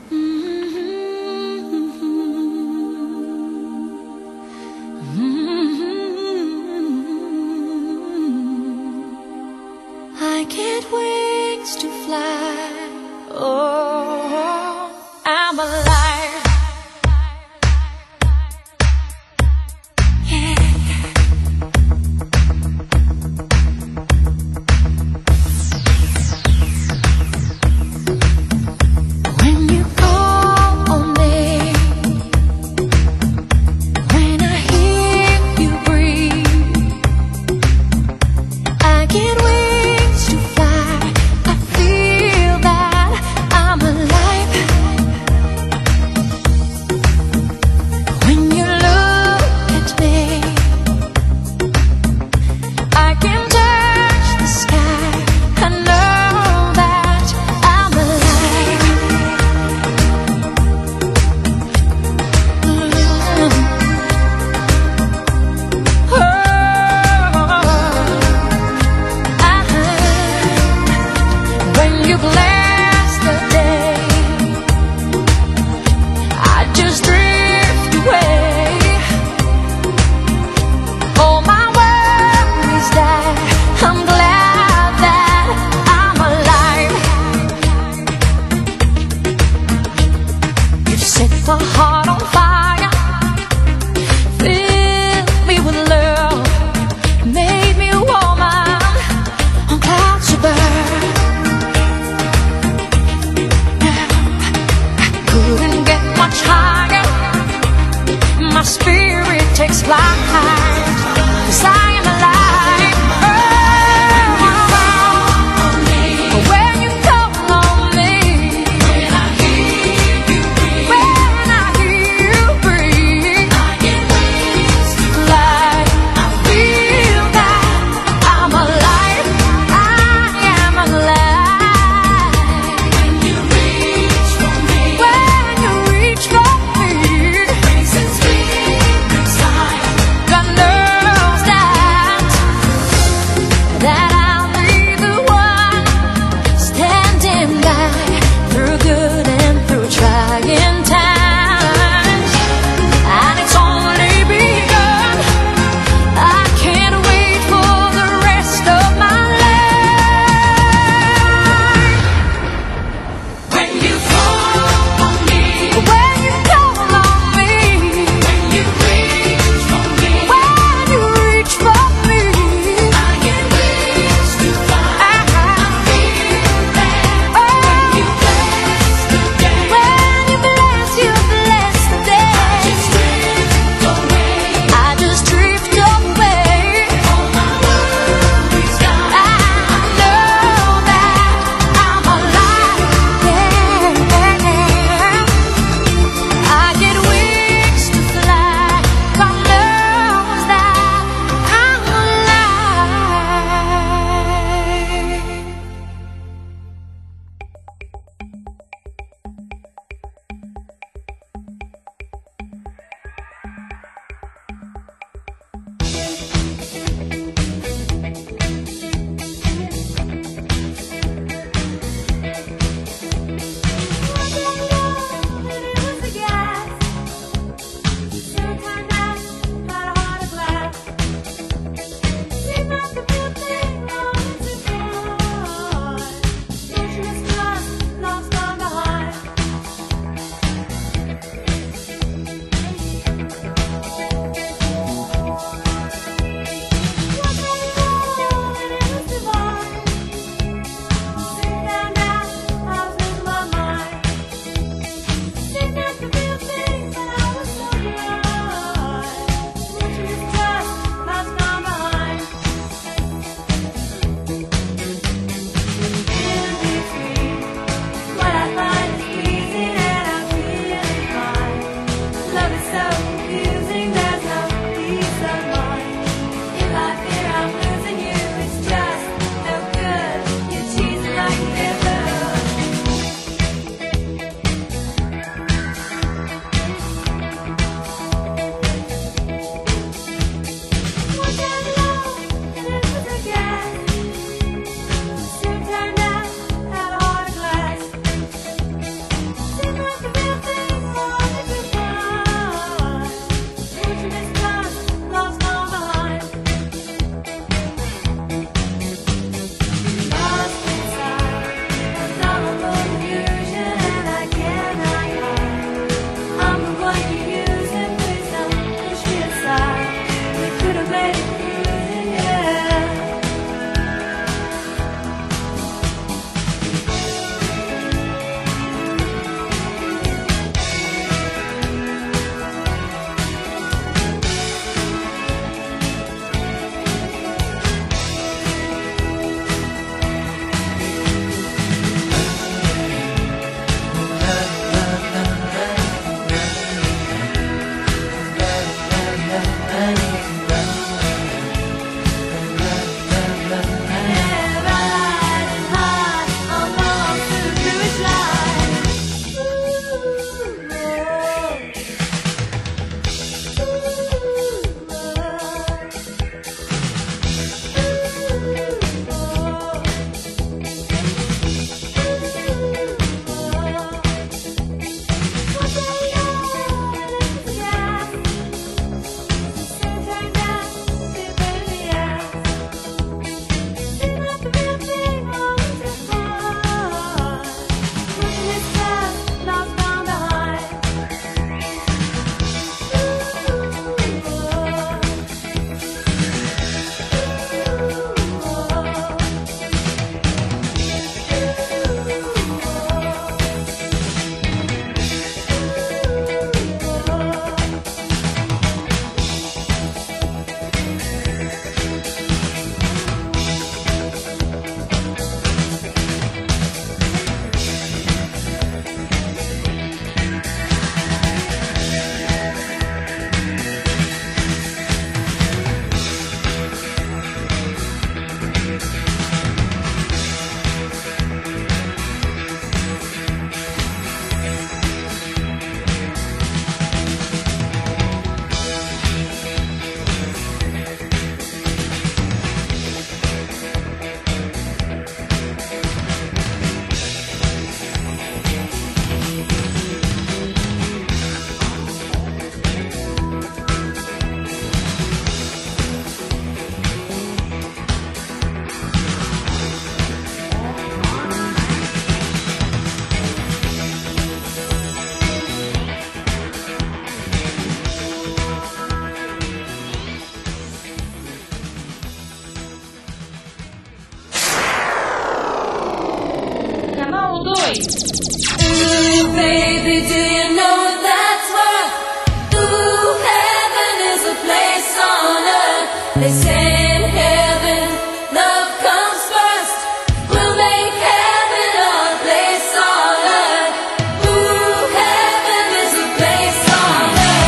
Speaker 3: I get wings to fly. Oh, I'm alive. Yeah. When you call on me, when I hear you breathe, I get wings to fly. I feel that I'm alive.
Speaker 8: 2.
Speaker 3: Ooh, baby, do you know what that's worth? Ooh, heaven is a place on earth. They say in heaven, love comes first. We'll make heaven a place on earth. Ooh, heaven is a place on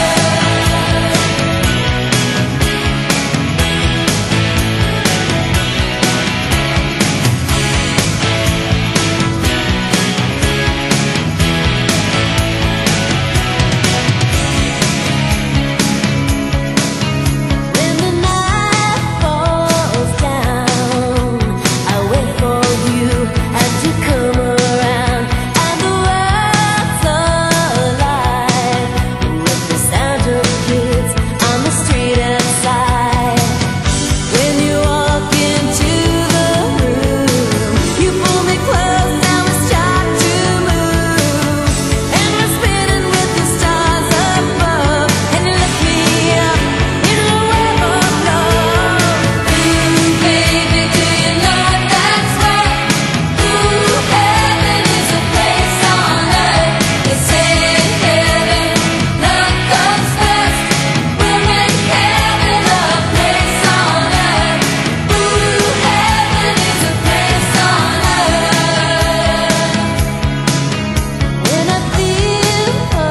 Speaker 3: When the night falls down, I wait for you and you come around, and the world's alive with the sound of kids on the street outside. When you walk into the room, you pull me close and we start to move, and we're spinning with the stars above, and you lift me up in a web of love. Ooh, baby, do you know what that's worth? Ooh, heaven is a place on earth. They say in heaven, love comes first. We'll make heaven a place on earth. Ooh, heaven is a place on earth. When I feel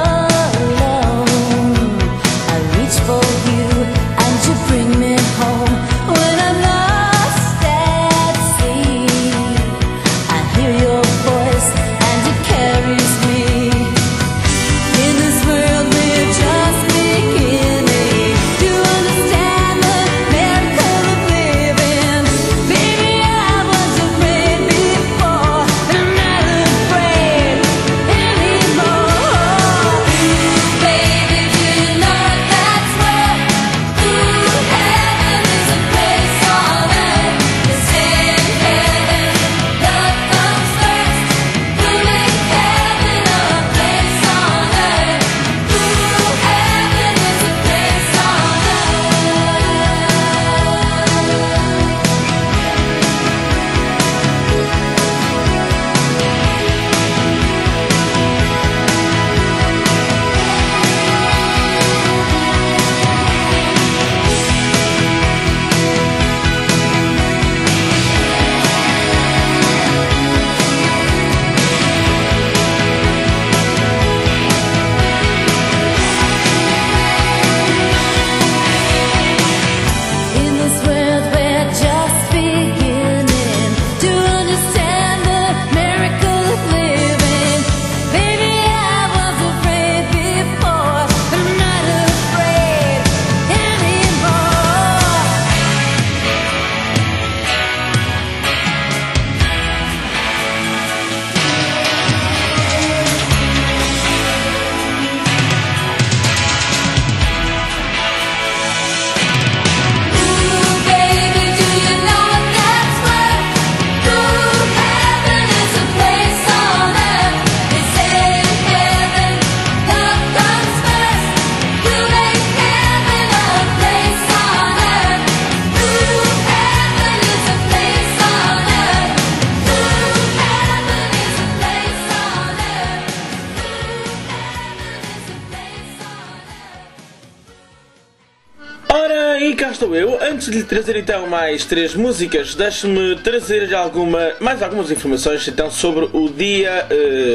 Speaker 3: alone, I reach for you and you bring me home. When I'm lost at sea, I hear your voice and it carries me. In this world we're just beginning to understand the miracle of living. Baby, I was afraid before, but I'm not afraid anymore. Ooh, baby, do you know what that's worth? Ooh, heaven is a place on earth. They say in heaven, love comes first. We'll make heaven a place on earth. Ooh, heaven is a place on In this world we're just beginning to understand the miracle of living. Baby, I was afraid before, but I'm not afraid anymore. Ooh, baby, do you know what that's worth? Ooh, heaven is a place on earth. They say in heaven, love comes first. We'll make heaven a place on earth. Ooh, heaven is a place on earth. Ooh, heaven is a place on earth.
Speaker 1: Ora, e cá estou eu. Antes de lhe trazer então mais 3 músicas, deixe-me trazer mais algumas informações então sobre o dia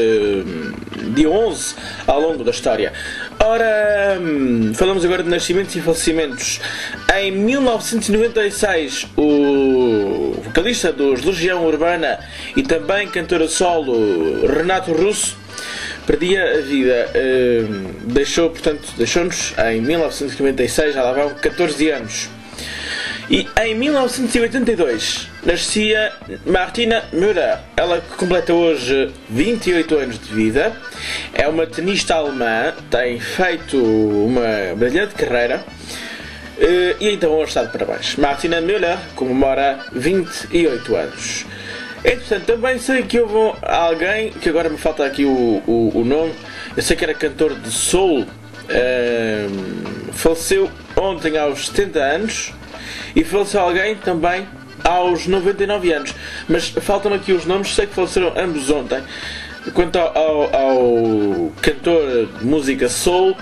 Speaker 1: 11 ao longo da história. Ora, falamos agora de nascimentos e falecimentos. Em 1996, o vocalista dos Legião Urbana e também cantor a solo Renato Russo perdia a vida. Deixou-nos em 1996, já lá vão 14 anos. E em 1982 nascia Martina Müller, ela que completa hoje 28 anos de vida, é uma tenista alemã, tem feito uma brilhante carreira e então hoje está de parabéns. Martina Müller comemora 28 anos. Entretanto, também sei que houve alguém, que agora me falta aqui o nome, eu sei que era cantor de soul, faleceu ontem aos 70 anos, e faleceu alguém também aos 99 anos, mas faltam aqui os nomes, sei que faleceram ambos ontem. quanto ao cantor de música soul,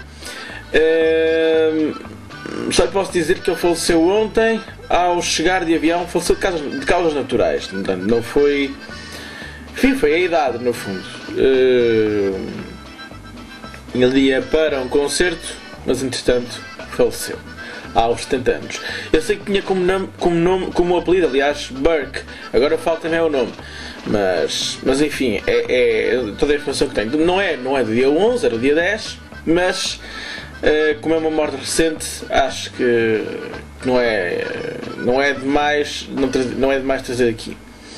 Speaker 1: só lhe posso dizer que ele faleceu ontem ao chegar de avião, faleceu de causas naturais, portanto, não foi... Enfim, foi a idade, no fundo. Ele ia para um concerto, mas entretanto faleceu aos 70 anos. Eu sei que tinha como apelido, aliás, Burke. Agora falta-me o nome. Mas enfim, é toda a informação que tenho. Não é do dia 11, era do dia 10, mas como é uma morte recente, acho que não é demais trazer aqui.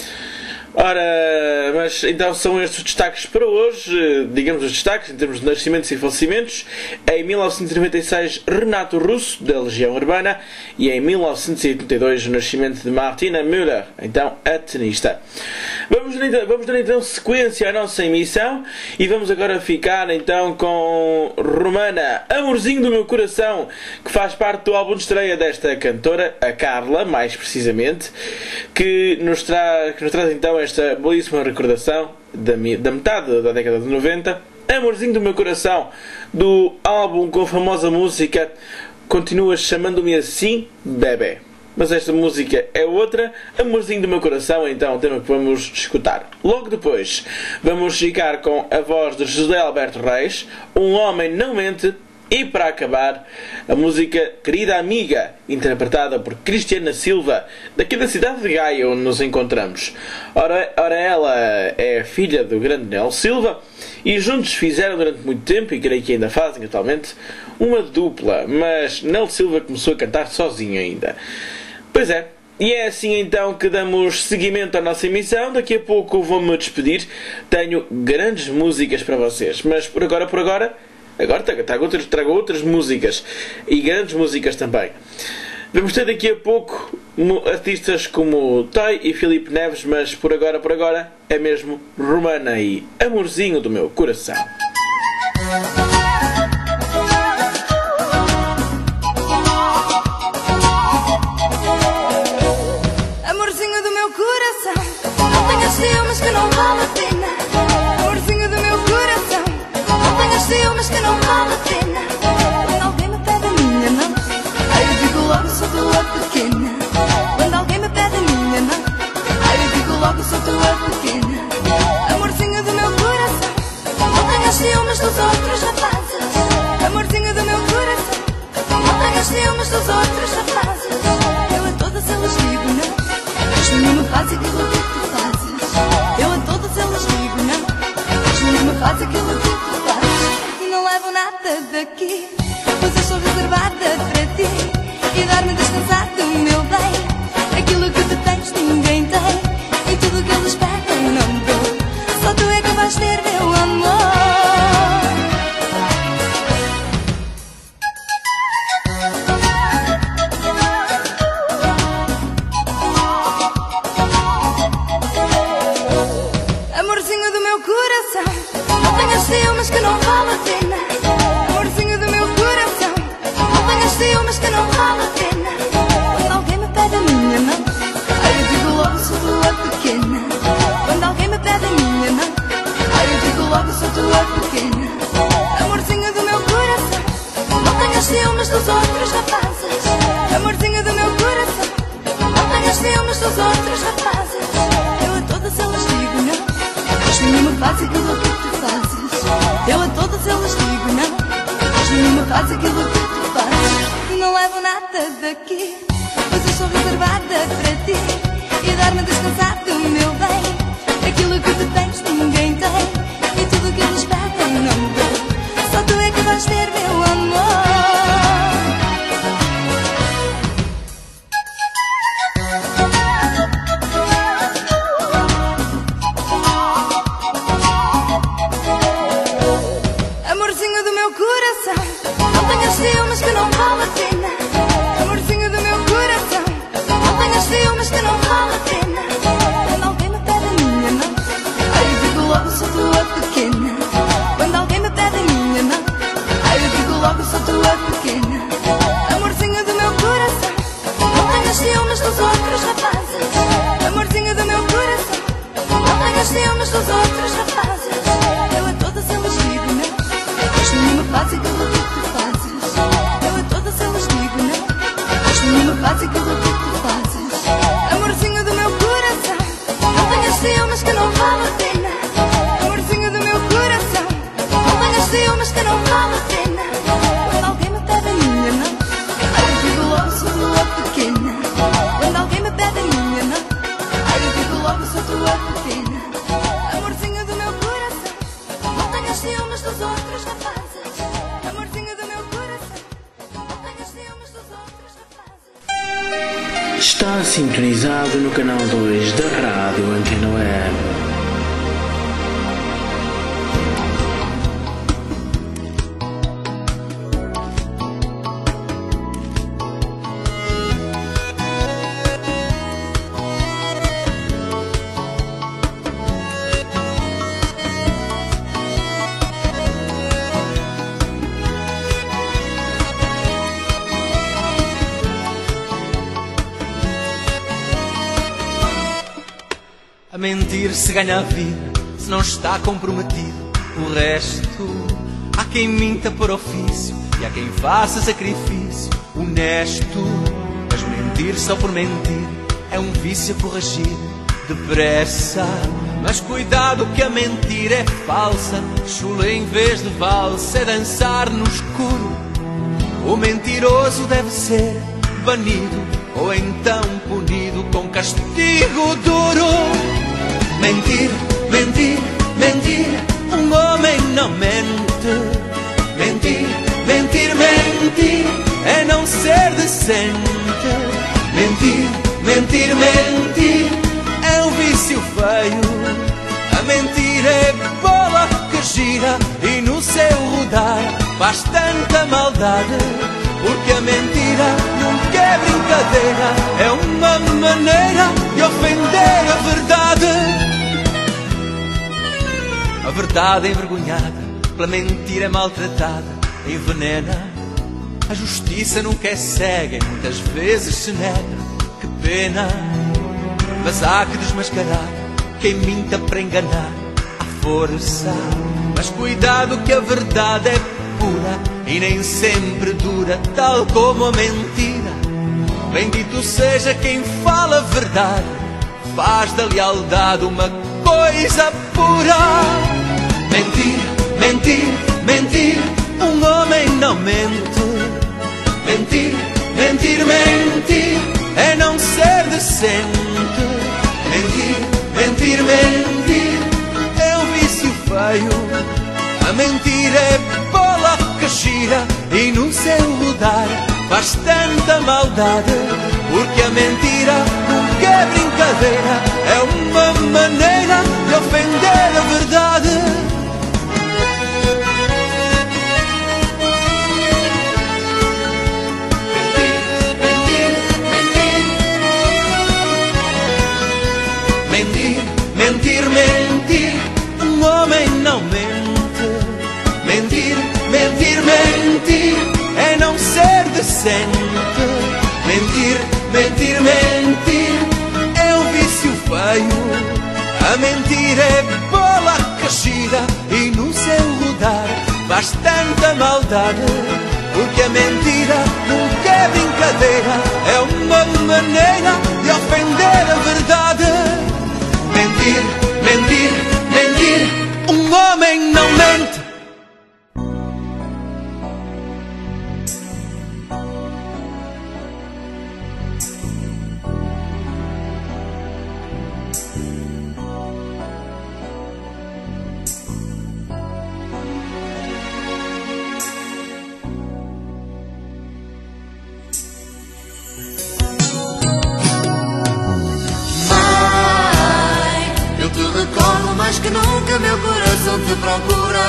Speaker 1: Ora, mas então são estes os destaques para hoje, digamos os destaques em termos de nascimentos e falecimentos. Em 1996, Renato Russo, da Legião Urbana, e em 1982, o nascimento de Martina Müller, então a tenista. Vamos dar então sequência à nossa emissão e vamos agora ficar então com Romana, Amorzinho do Meu Coração, que faz parte do álbum de estreia desta cantora, a Carla, mais precisamente, que nos traz então esta belíssima recordação da metade da década de 90, Amorzinho do Meu Coração, do álbum com a famosa música Continuas Chamando-me Assim, Bebé. Mas esta música é outra, Amorzinho do Meu Coração, então o tema que vamos escutar. Logo depois vamos ficar com a voz de José Alberto Reis, Um Homem Não Mente. E para acabar, a música Querida Amiga, interpretada por Cristiana Silva, daqui da cidade de Gaia, onde nos encontramos. Ora ela é filha do grande Nel Silva e juntos fizeram durante muito tempo, e creio que ainda fazem atualmente, uma dupla, mas Nel Silva começou a cantar sozinho ainda. Pois é. E é assim então que damos seguimento à nossa emissão. Daqui a pouco vou-me despedir. Tenho grandes músicas para vocês, mas por agora trago outras músicas e grandes músicas também. Vamos ter daqui a pouco artistas como Toy e Filipe Neves, mas por agora é mesmo Romana e Amorzinho do Meu Coração.
Speaker 3: Amorzinho do meu coração, não tenhas ciúmes que não vale a pena. Amorzinho do meu coração, não tenhas ciúmes que não vale a pena. Quando alguém me pede a minha mão, aí eu digo logo sou tua pequena. Quando alguém me pede a minha mão, aí eu digo logo sou tua pequena. Amorzinho do meu coração, não tenhas ciúmes dos outros rapazes. Amorzinho do meu coração, não tenhas ciúmes dos outros rapazes. Eu a todas elas digo não, mas nenhum me faz aquilo que tu fazes. Eu a todas elas digo não, mas nenhum me faz aquilo que tu fazes. E não levo nada daqui, pois eu sou reservada para ti. E dar-me descansar do meu bem, aquilo que tu tens ninguém tem. E tudo que eles pedem não dou, só tu é que vais ter meu amor. Amorzinho do meu coração, não tenhas ciúmes que não vale a pena. Amorzinho do meu coração, não tenhas ciúmes que não vale a pena. Quando alguém me pede a minha mão, aí eu digo logo sou tua pequena. Quando alguém me pede a minha mão, aí eu digo logo sou tua pequena. Amorzinho do meu coração, não tenhas ciúmes dos outros rapazes. Amorzinho do meu coração, não tenhas ciúmes dos outros rapazes. Eu a todas elas digo não, mas nenhum me faz aquilo que tu fazes. Eu a todas elas digo não, mas nenhum me faz aquilo que tu fazes. E não levo nada daqui, pois eu sou reservada para ti. E dar-me descansar do meu bem, aquilo que tu tens ninguém tem. E tudo que eles pedem não dou, só tu é que vais ter meu amor. Amorzinho do meu coração, não tenhas ciúmes que não vale a pena. Amorzinho do meu coração, não tenhas ciúmes que não vale a pena. Quando alguém me pede a minha mão, aí eu digo logo sou tua pequena. Quando alguém me pede a minha mão, aí eu digo logo sou tua pequena. Amorzinho do meu coração, não tenhas ciúmes dos outros rapazes. Amorzinho do meu coração, não tenhas ciúmes dos outros rapazes.
Speaker 1: Está sintonizado no canal 2 da Rádio Antena Web.
Speaker 11: A mentir se ganha a vida, se não está comprometido. O resto, há quem minta por ofício e há quem faça sacrifício honesto. Mas mentir só por mentir é um vício a corrigir depressa. Mas cuidado que a mentira é falsa, chula em vez de valsa, é dançar no escuro. O mentiroso deve ser banido ou então punido com castigo duro. Mentir, mentir, mentir, um homem não mente. Mentir, mentir, mentir, é não ser decente. Mentir, mentir, mentir, é um vício feio. A mentira é bola que gira e no seu rodar faz tanta maldade. Porque a mentira nunca é brincadeira, é uma maneira de ofender a verdade. A verdade envergonhada, pela mentira é maltratada, envenena. A justiça nunca é cega e muitas vezes se nega. Que pena, mas há que desmascarar quem minta para enganar à força. Mas cuidado que a verdade é pura e nem sempre dura, tal como a mentira. Bendito seja quem fala a verdade, faz da lealdade uma coisa pura. Mentir, mentir, mentir, um homem não mente. Mentir, mentir, mentir, é não ser decente. Mentir, mentir, mentir, é um vício feio. A mentira é bola que gira e no seu rodar faz tanta maldade. Porque a mentira nunca é brincadeira, é uma maneira de ofender a verdade. Mentir, mentir, mentir, um homem não mente. Mentir, mentir, mentir, é não ser decente. Mentir, mentir, mentir, é um vício feio. A mentira é bola que gira e no seu rodar faz tanta maldade. Porque a mentira nunca é brincadeira, é uma maneira de ofender a verdade. Mentir, mentir, mentir, um homem não mente.
Speaker 3: Que nunca meu coração te procura.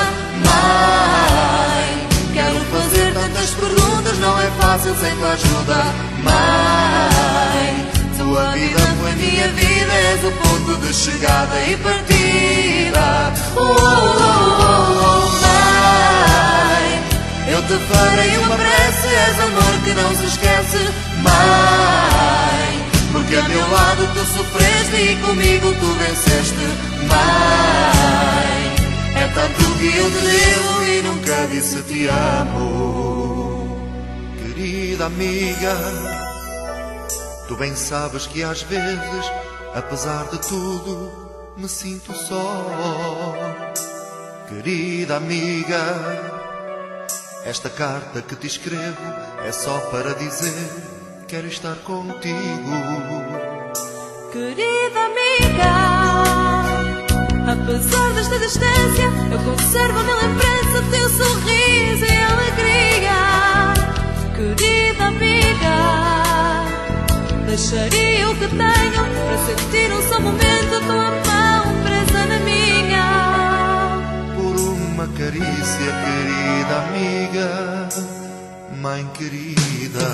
Speaker 3: Mãe, quero fazer tantas perguntas, não é fácil sem tua ajuda. Mãe, tua vida foi minha vida, és o ponto de chegada e partida. Mãe, eu te farei uma prece, és amor que não se esquece. Mãe, porque a meu lado tu sofreste e comigo tu venceste. Mãe, é tanto que eu te devo e nunca disse te amo.
Speaker 12: Querida amiga, tu bem sabes que às vezes, apesar de tudo, me sinto só. Querida amiga, esta carta que te escrevo é só para dizer: quero estar contigo.
Speaker 3: Querida amiga, apesar desta distância, eu conservo a minha lembrança, teu sorriso e alegria. Querida amiga, Deixaria o que tenho para sentir um só momento a tua mão presa na minha.
Speaker 12: Por uma carícia, querida amiga, mãe querida.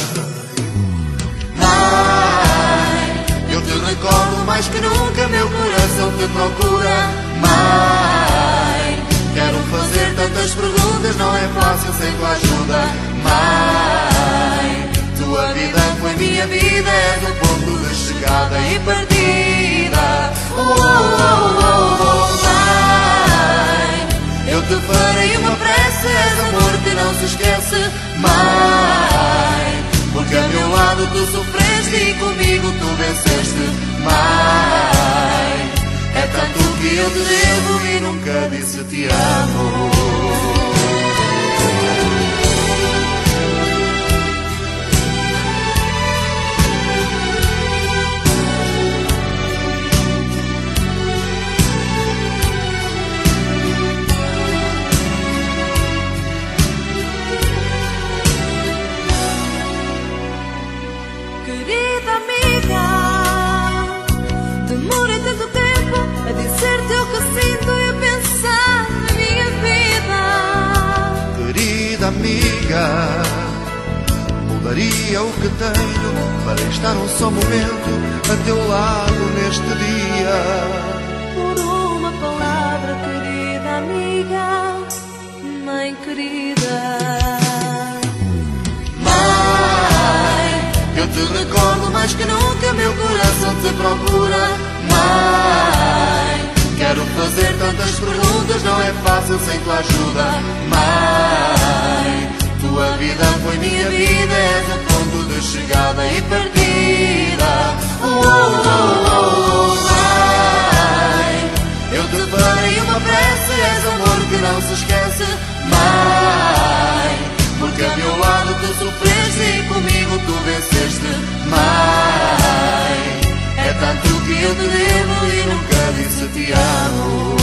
Speaker 12: Mãe, eu te recordo mais que nunca, meu coração te procura. Mãe, quero fazer tantas perguntas, não é fácil sem tua ajuda. Mãe, tua vida foi minha vida, és o ponto de chegada e partida. Mãe, eu te farei uma prece, és amor que não se esquece. Mãe, porque a meu lado tu sofreste e comigo tu venceste. Mãe, é tanto que eu te devo e nunca disse te amo.
Speaker 3: Querida amiga, demorei tanto tempo a dizer-te o que sinto e a pensar na minha vida.
Speaker 12: Querida amiga, mudaria o que tenho para estar um só momento a teu lado neste dia.
Speaker 3: Por uma palavra, querida amiga, mãe querida.
Speaker 12: Eu te recordo mais que nunca, meu coração te procura. Mãe, quero fazer tantas perguntas, não é fácil sem tua ajuda. Mãe, tua vida foi minha vida, és o ponto de chegada e partida. Mãe, eu te farei uma prece, és amor que não se esquece. Mãe, porque a meu lado tu sofreste e comigo tu venceste. Mãe, é tanto que eu te devo e nunca disse te amo.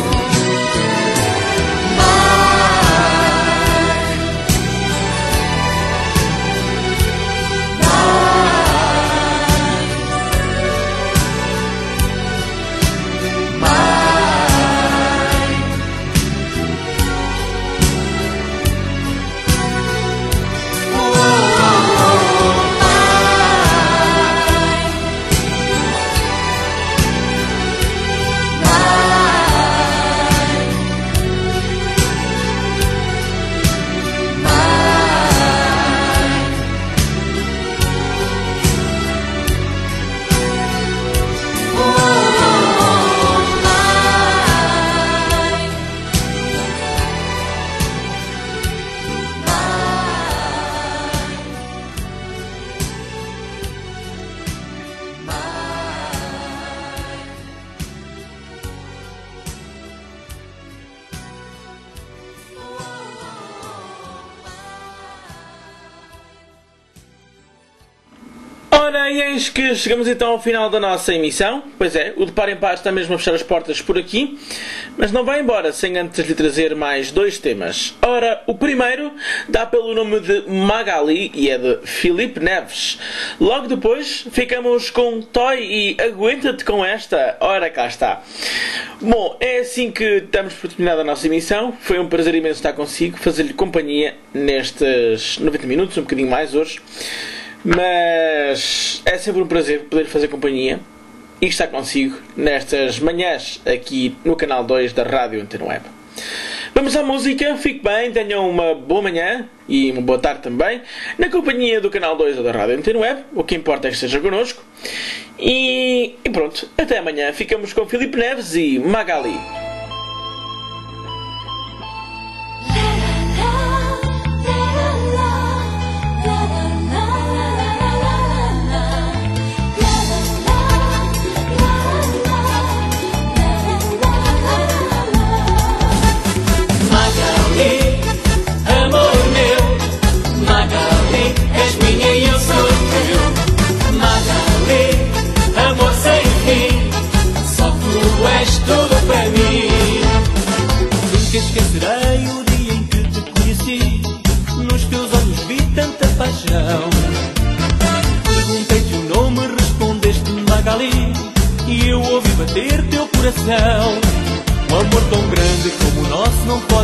Speaker 1: Ora, e eis que chegamos então ao final da nossa emissão. Pois é, o De Par em Par está mesmo a fechar as portas por aqui, mas não vai embora sem antes lhe trazer mais dois temas. Ora, o primeiro dá pelo nome de Magali e é de Filipe Neves. Logo depois ficamos com Toy e Aguenta-te com esta. Ora, cá está. Bom, é assim que damos por terminada a nossa emissão. Foi um prazer imenso estar consigo, fazer-lhe companhia nestes 90 minutos, um bocadinho mais hoje. Mas é sempre um prazer poder fazer companhia e estar consigo nestas manhãs aqui no canal 2 da Rádio Antena Web. Vamos à música, fique bem, tenham uma boa manhã e uma boa tarde também na companhia do canal 2 da Rádio Antena Web. O que importa é que esteja connosco. E pronto, até amanhã. Ficamos com Filipe Neves e Magali.
Speaker 10: Tudo para mim.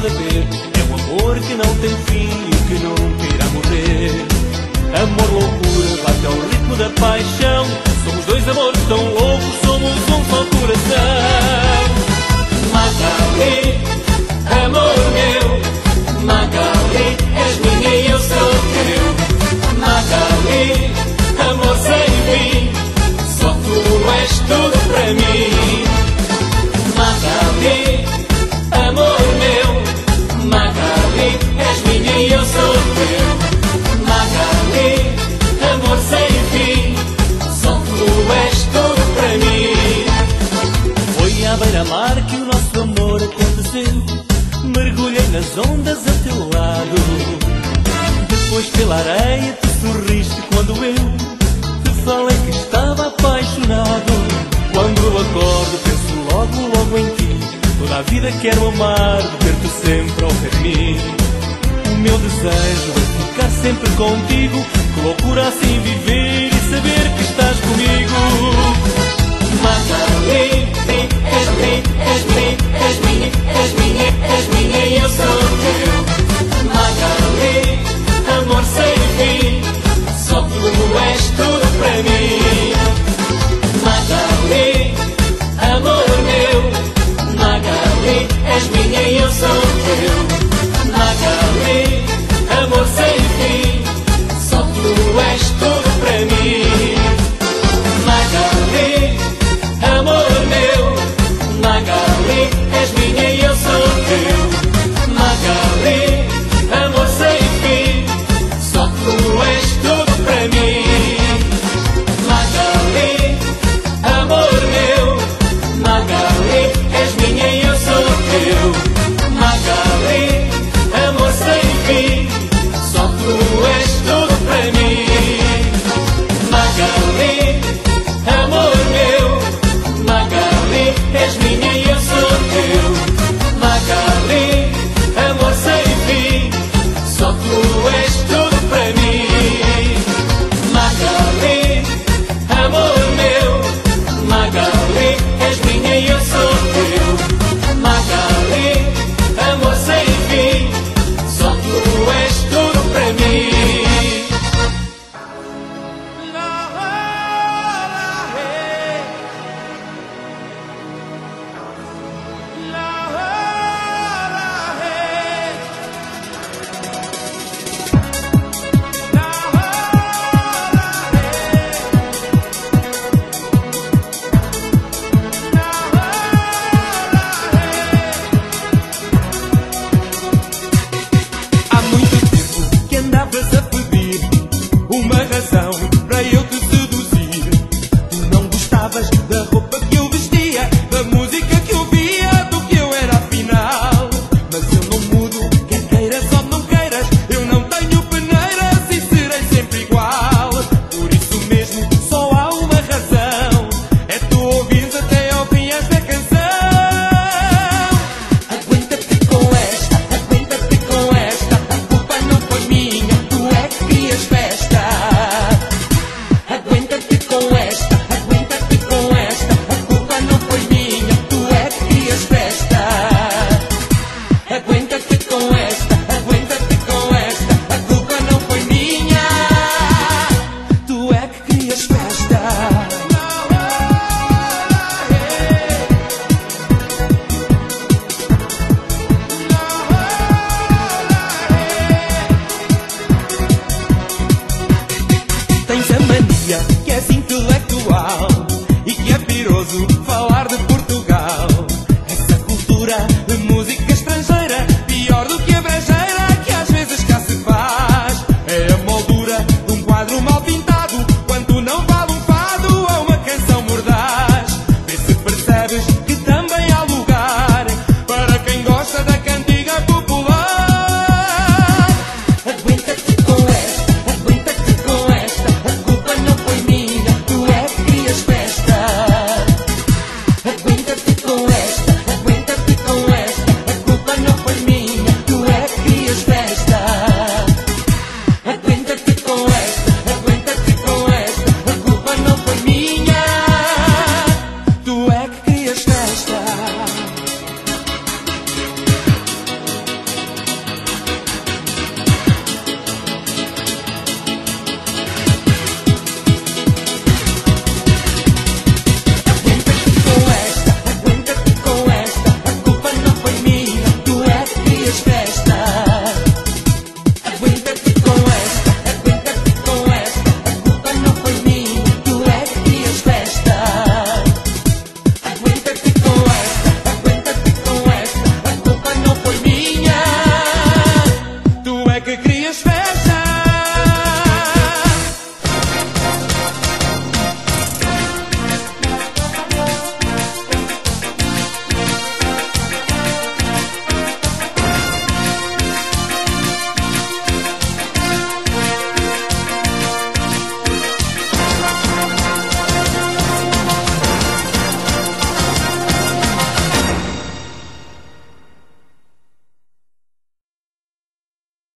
Speaker 10: pode haver é um amor que não tem fim e que nunca irá morrer. Amor, loucura, bate ao ritmo da paixão. Somos dois amores tão loucos, somos um só coração. Magali, amor meu, Magali, és minha e eu sou teu. Magali, amor sem fim, só tu és tudo para mim. Magali, amor meu, Magali, és minha e eu sou teu. Magali, amor sem fim, só tu és tudo para mim. Foi à beira-mar que o nosso amor aconteceu. Mergulhei nas ondas a teu lado. Depois pela areia tu sorriste quando eu te falei que estava apaixonado. Quando eu acordo penso logo, logo em ti. Toda a vida quero amar, ver-te sempre ao pé de mim. O meu desejo é ficar sempre contigo. Que loucura assim viver e saber que estás comigo. Magali, és minha, és minha, és minha, és minha, és minha e eu sou teu. Magali, amor sem fim, só tu és tudo para mim. Magali, amor meu, Magali, és minha e eu sou teu. Magali, amor sem fim, só tu és tudo para mim. Magali, amor meu, Magali, és minha e eu sou teu. Magali, amor sem fim, só tu és tudo para mim. Magali, amor meu, Magali, és minha e eu sou teu. Magali, amor sem fim, só tu és tudo para mim. Magali, amor meu, Magali, és minha e eu sou teu. Magali, amor sem fim, só tu és tudo para mim. Magali, amor meu, Magali, és minha e eu sou teu. Magali, amor sem fim, só tu és tudo para mim.
Speaker 13: Há muito tempo que andavas a pedir uma razão para eu te seduzir. Tu não gostavas da roupa que eu vestia, da música que eu via, do que eu era afinal. Mas eu não mudo, quer queiras ou não queiras, eu não tenho peneiras e serei sempre igual. Por isso mesmo só há uma razão, é tu ouvires até ao fim esta canção. Aguenta-te com esta, aguenta-te com esta, a culpa não foi minha, tu é que querias festa. Aguenta-te com esta, aguenta-te com esta, a culpa não foi minha, tu é que querias festa. Aguenta-te com esta, aguenta-te com esta, a culpa não foi minha, tu é que querias festa. Tens a mania que és intelectual e que é piroso falar de Portugal. Essa cultura de música estrangeira, pior do que a breja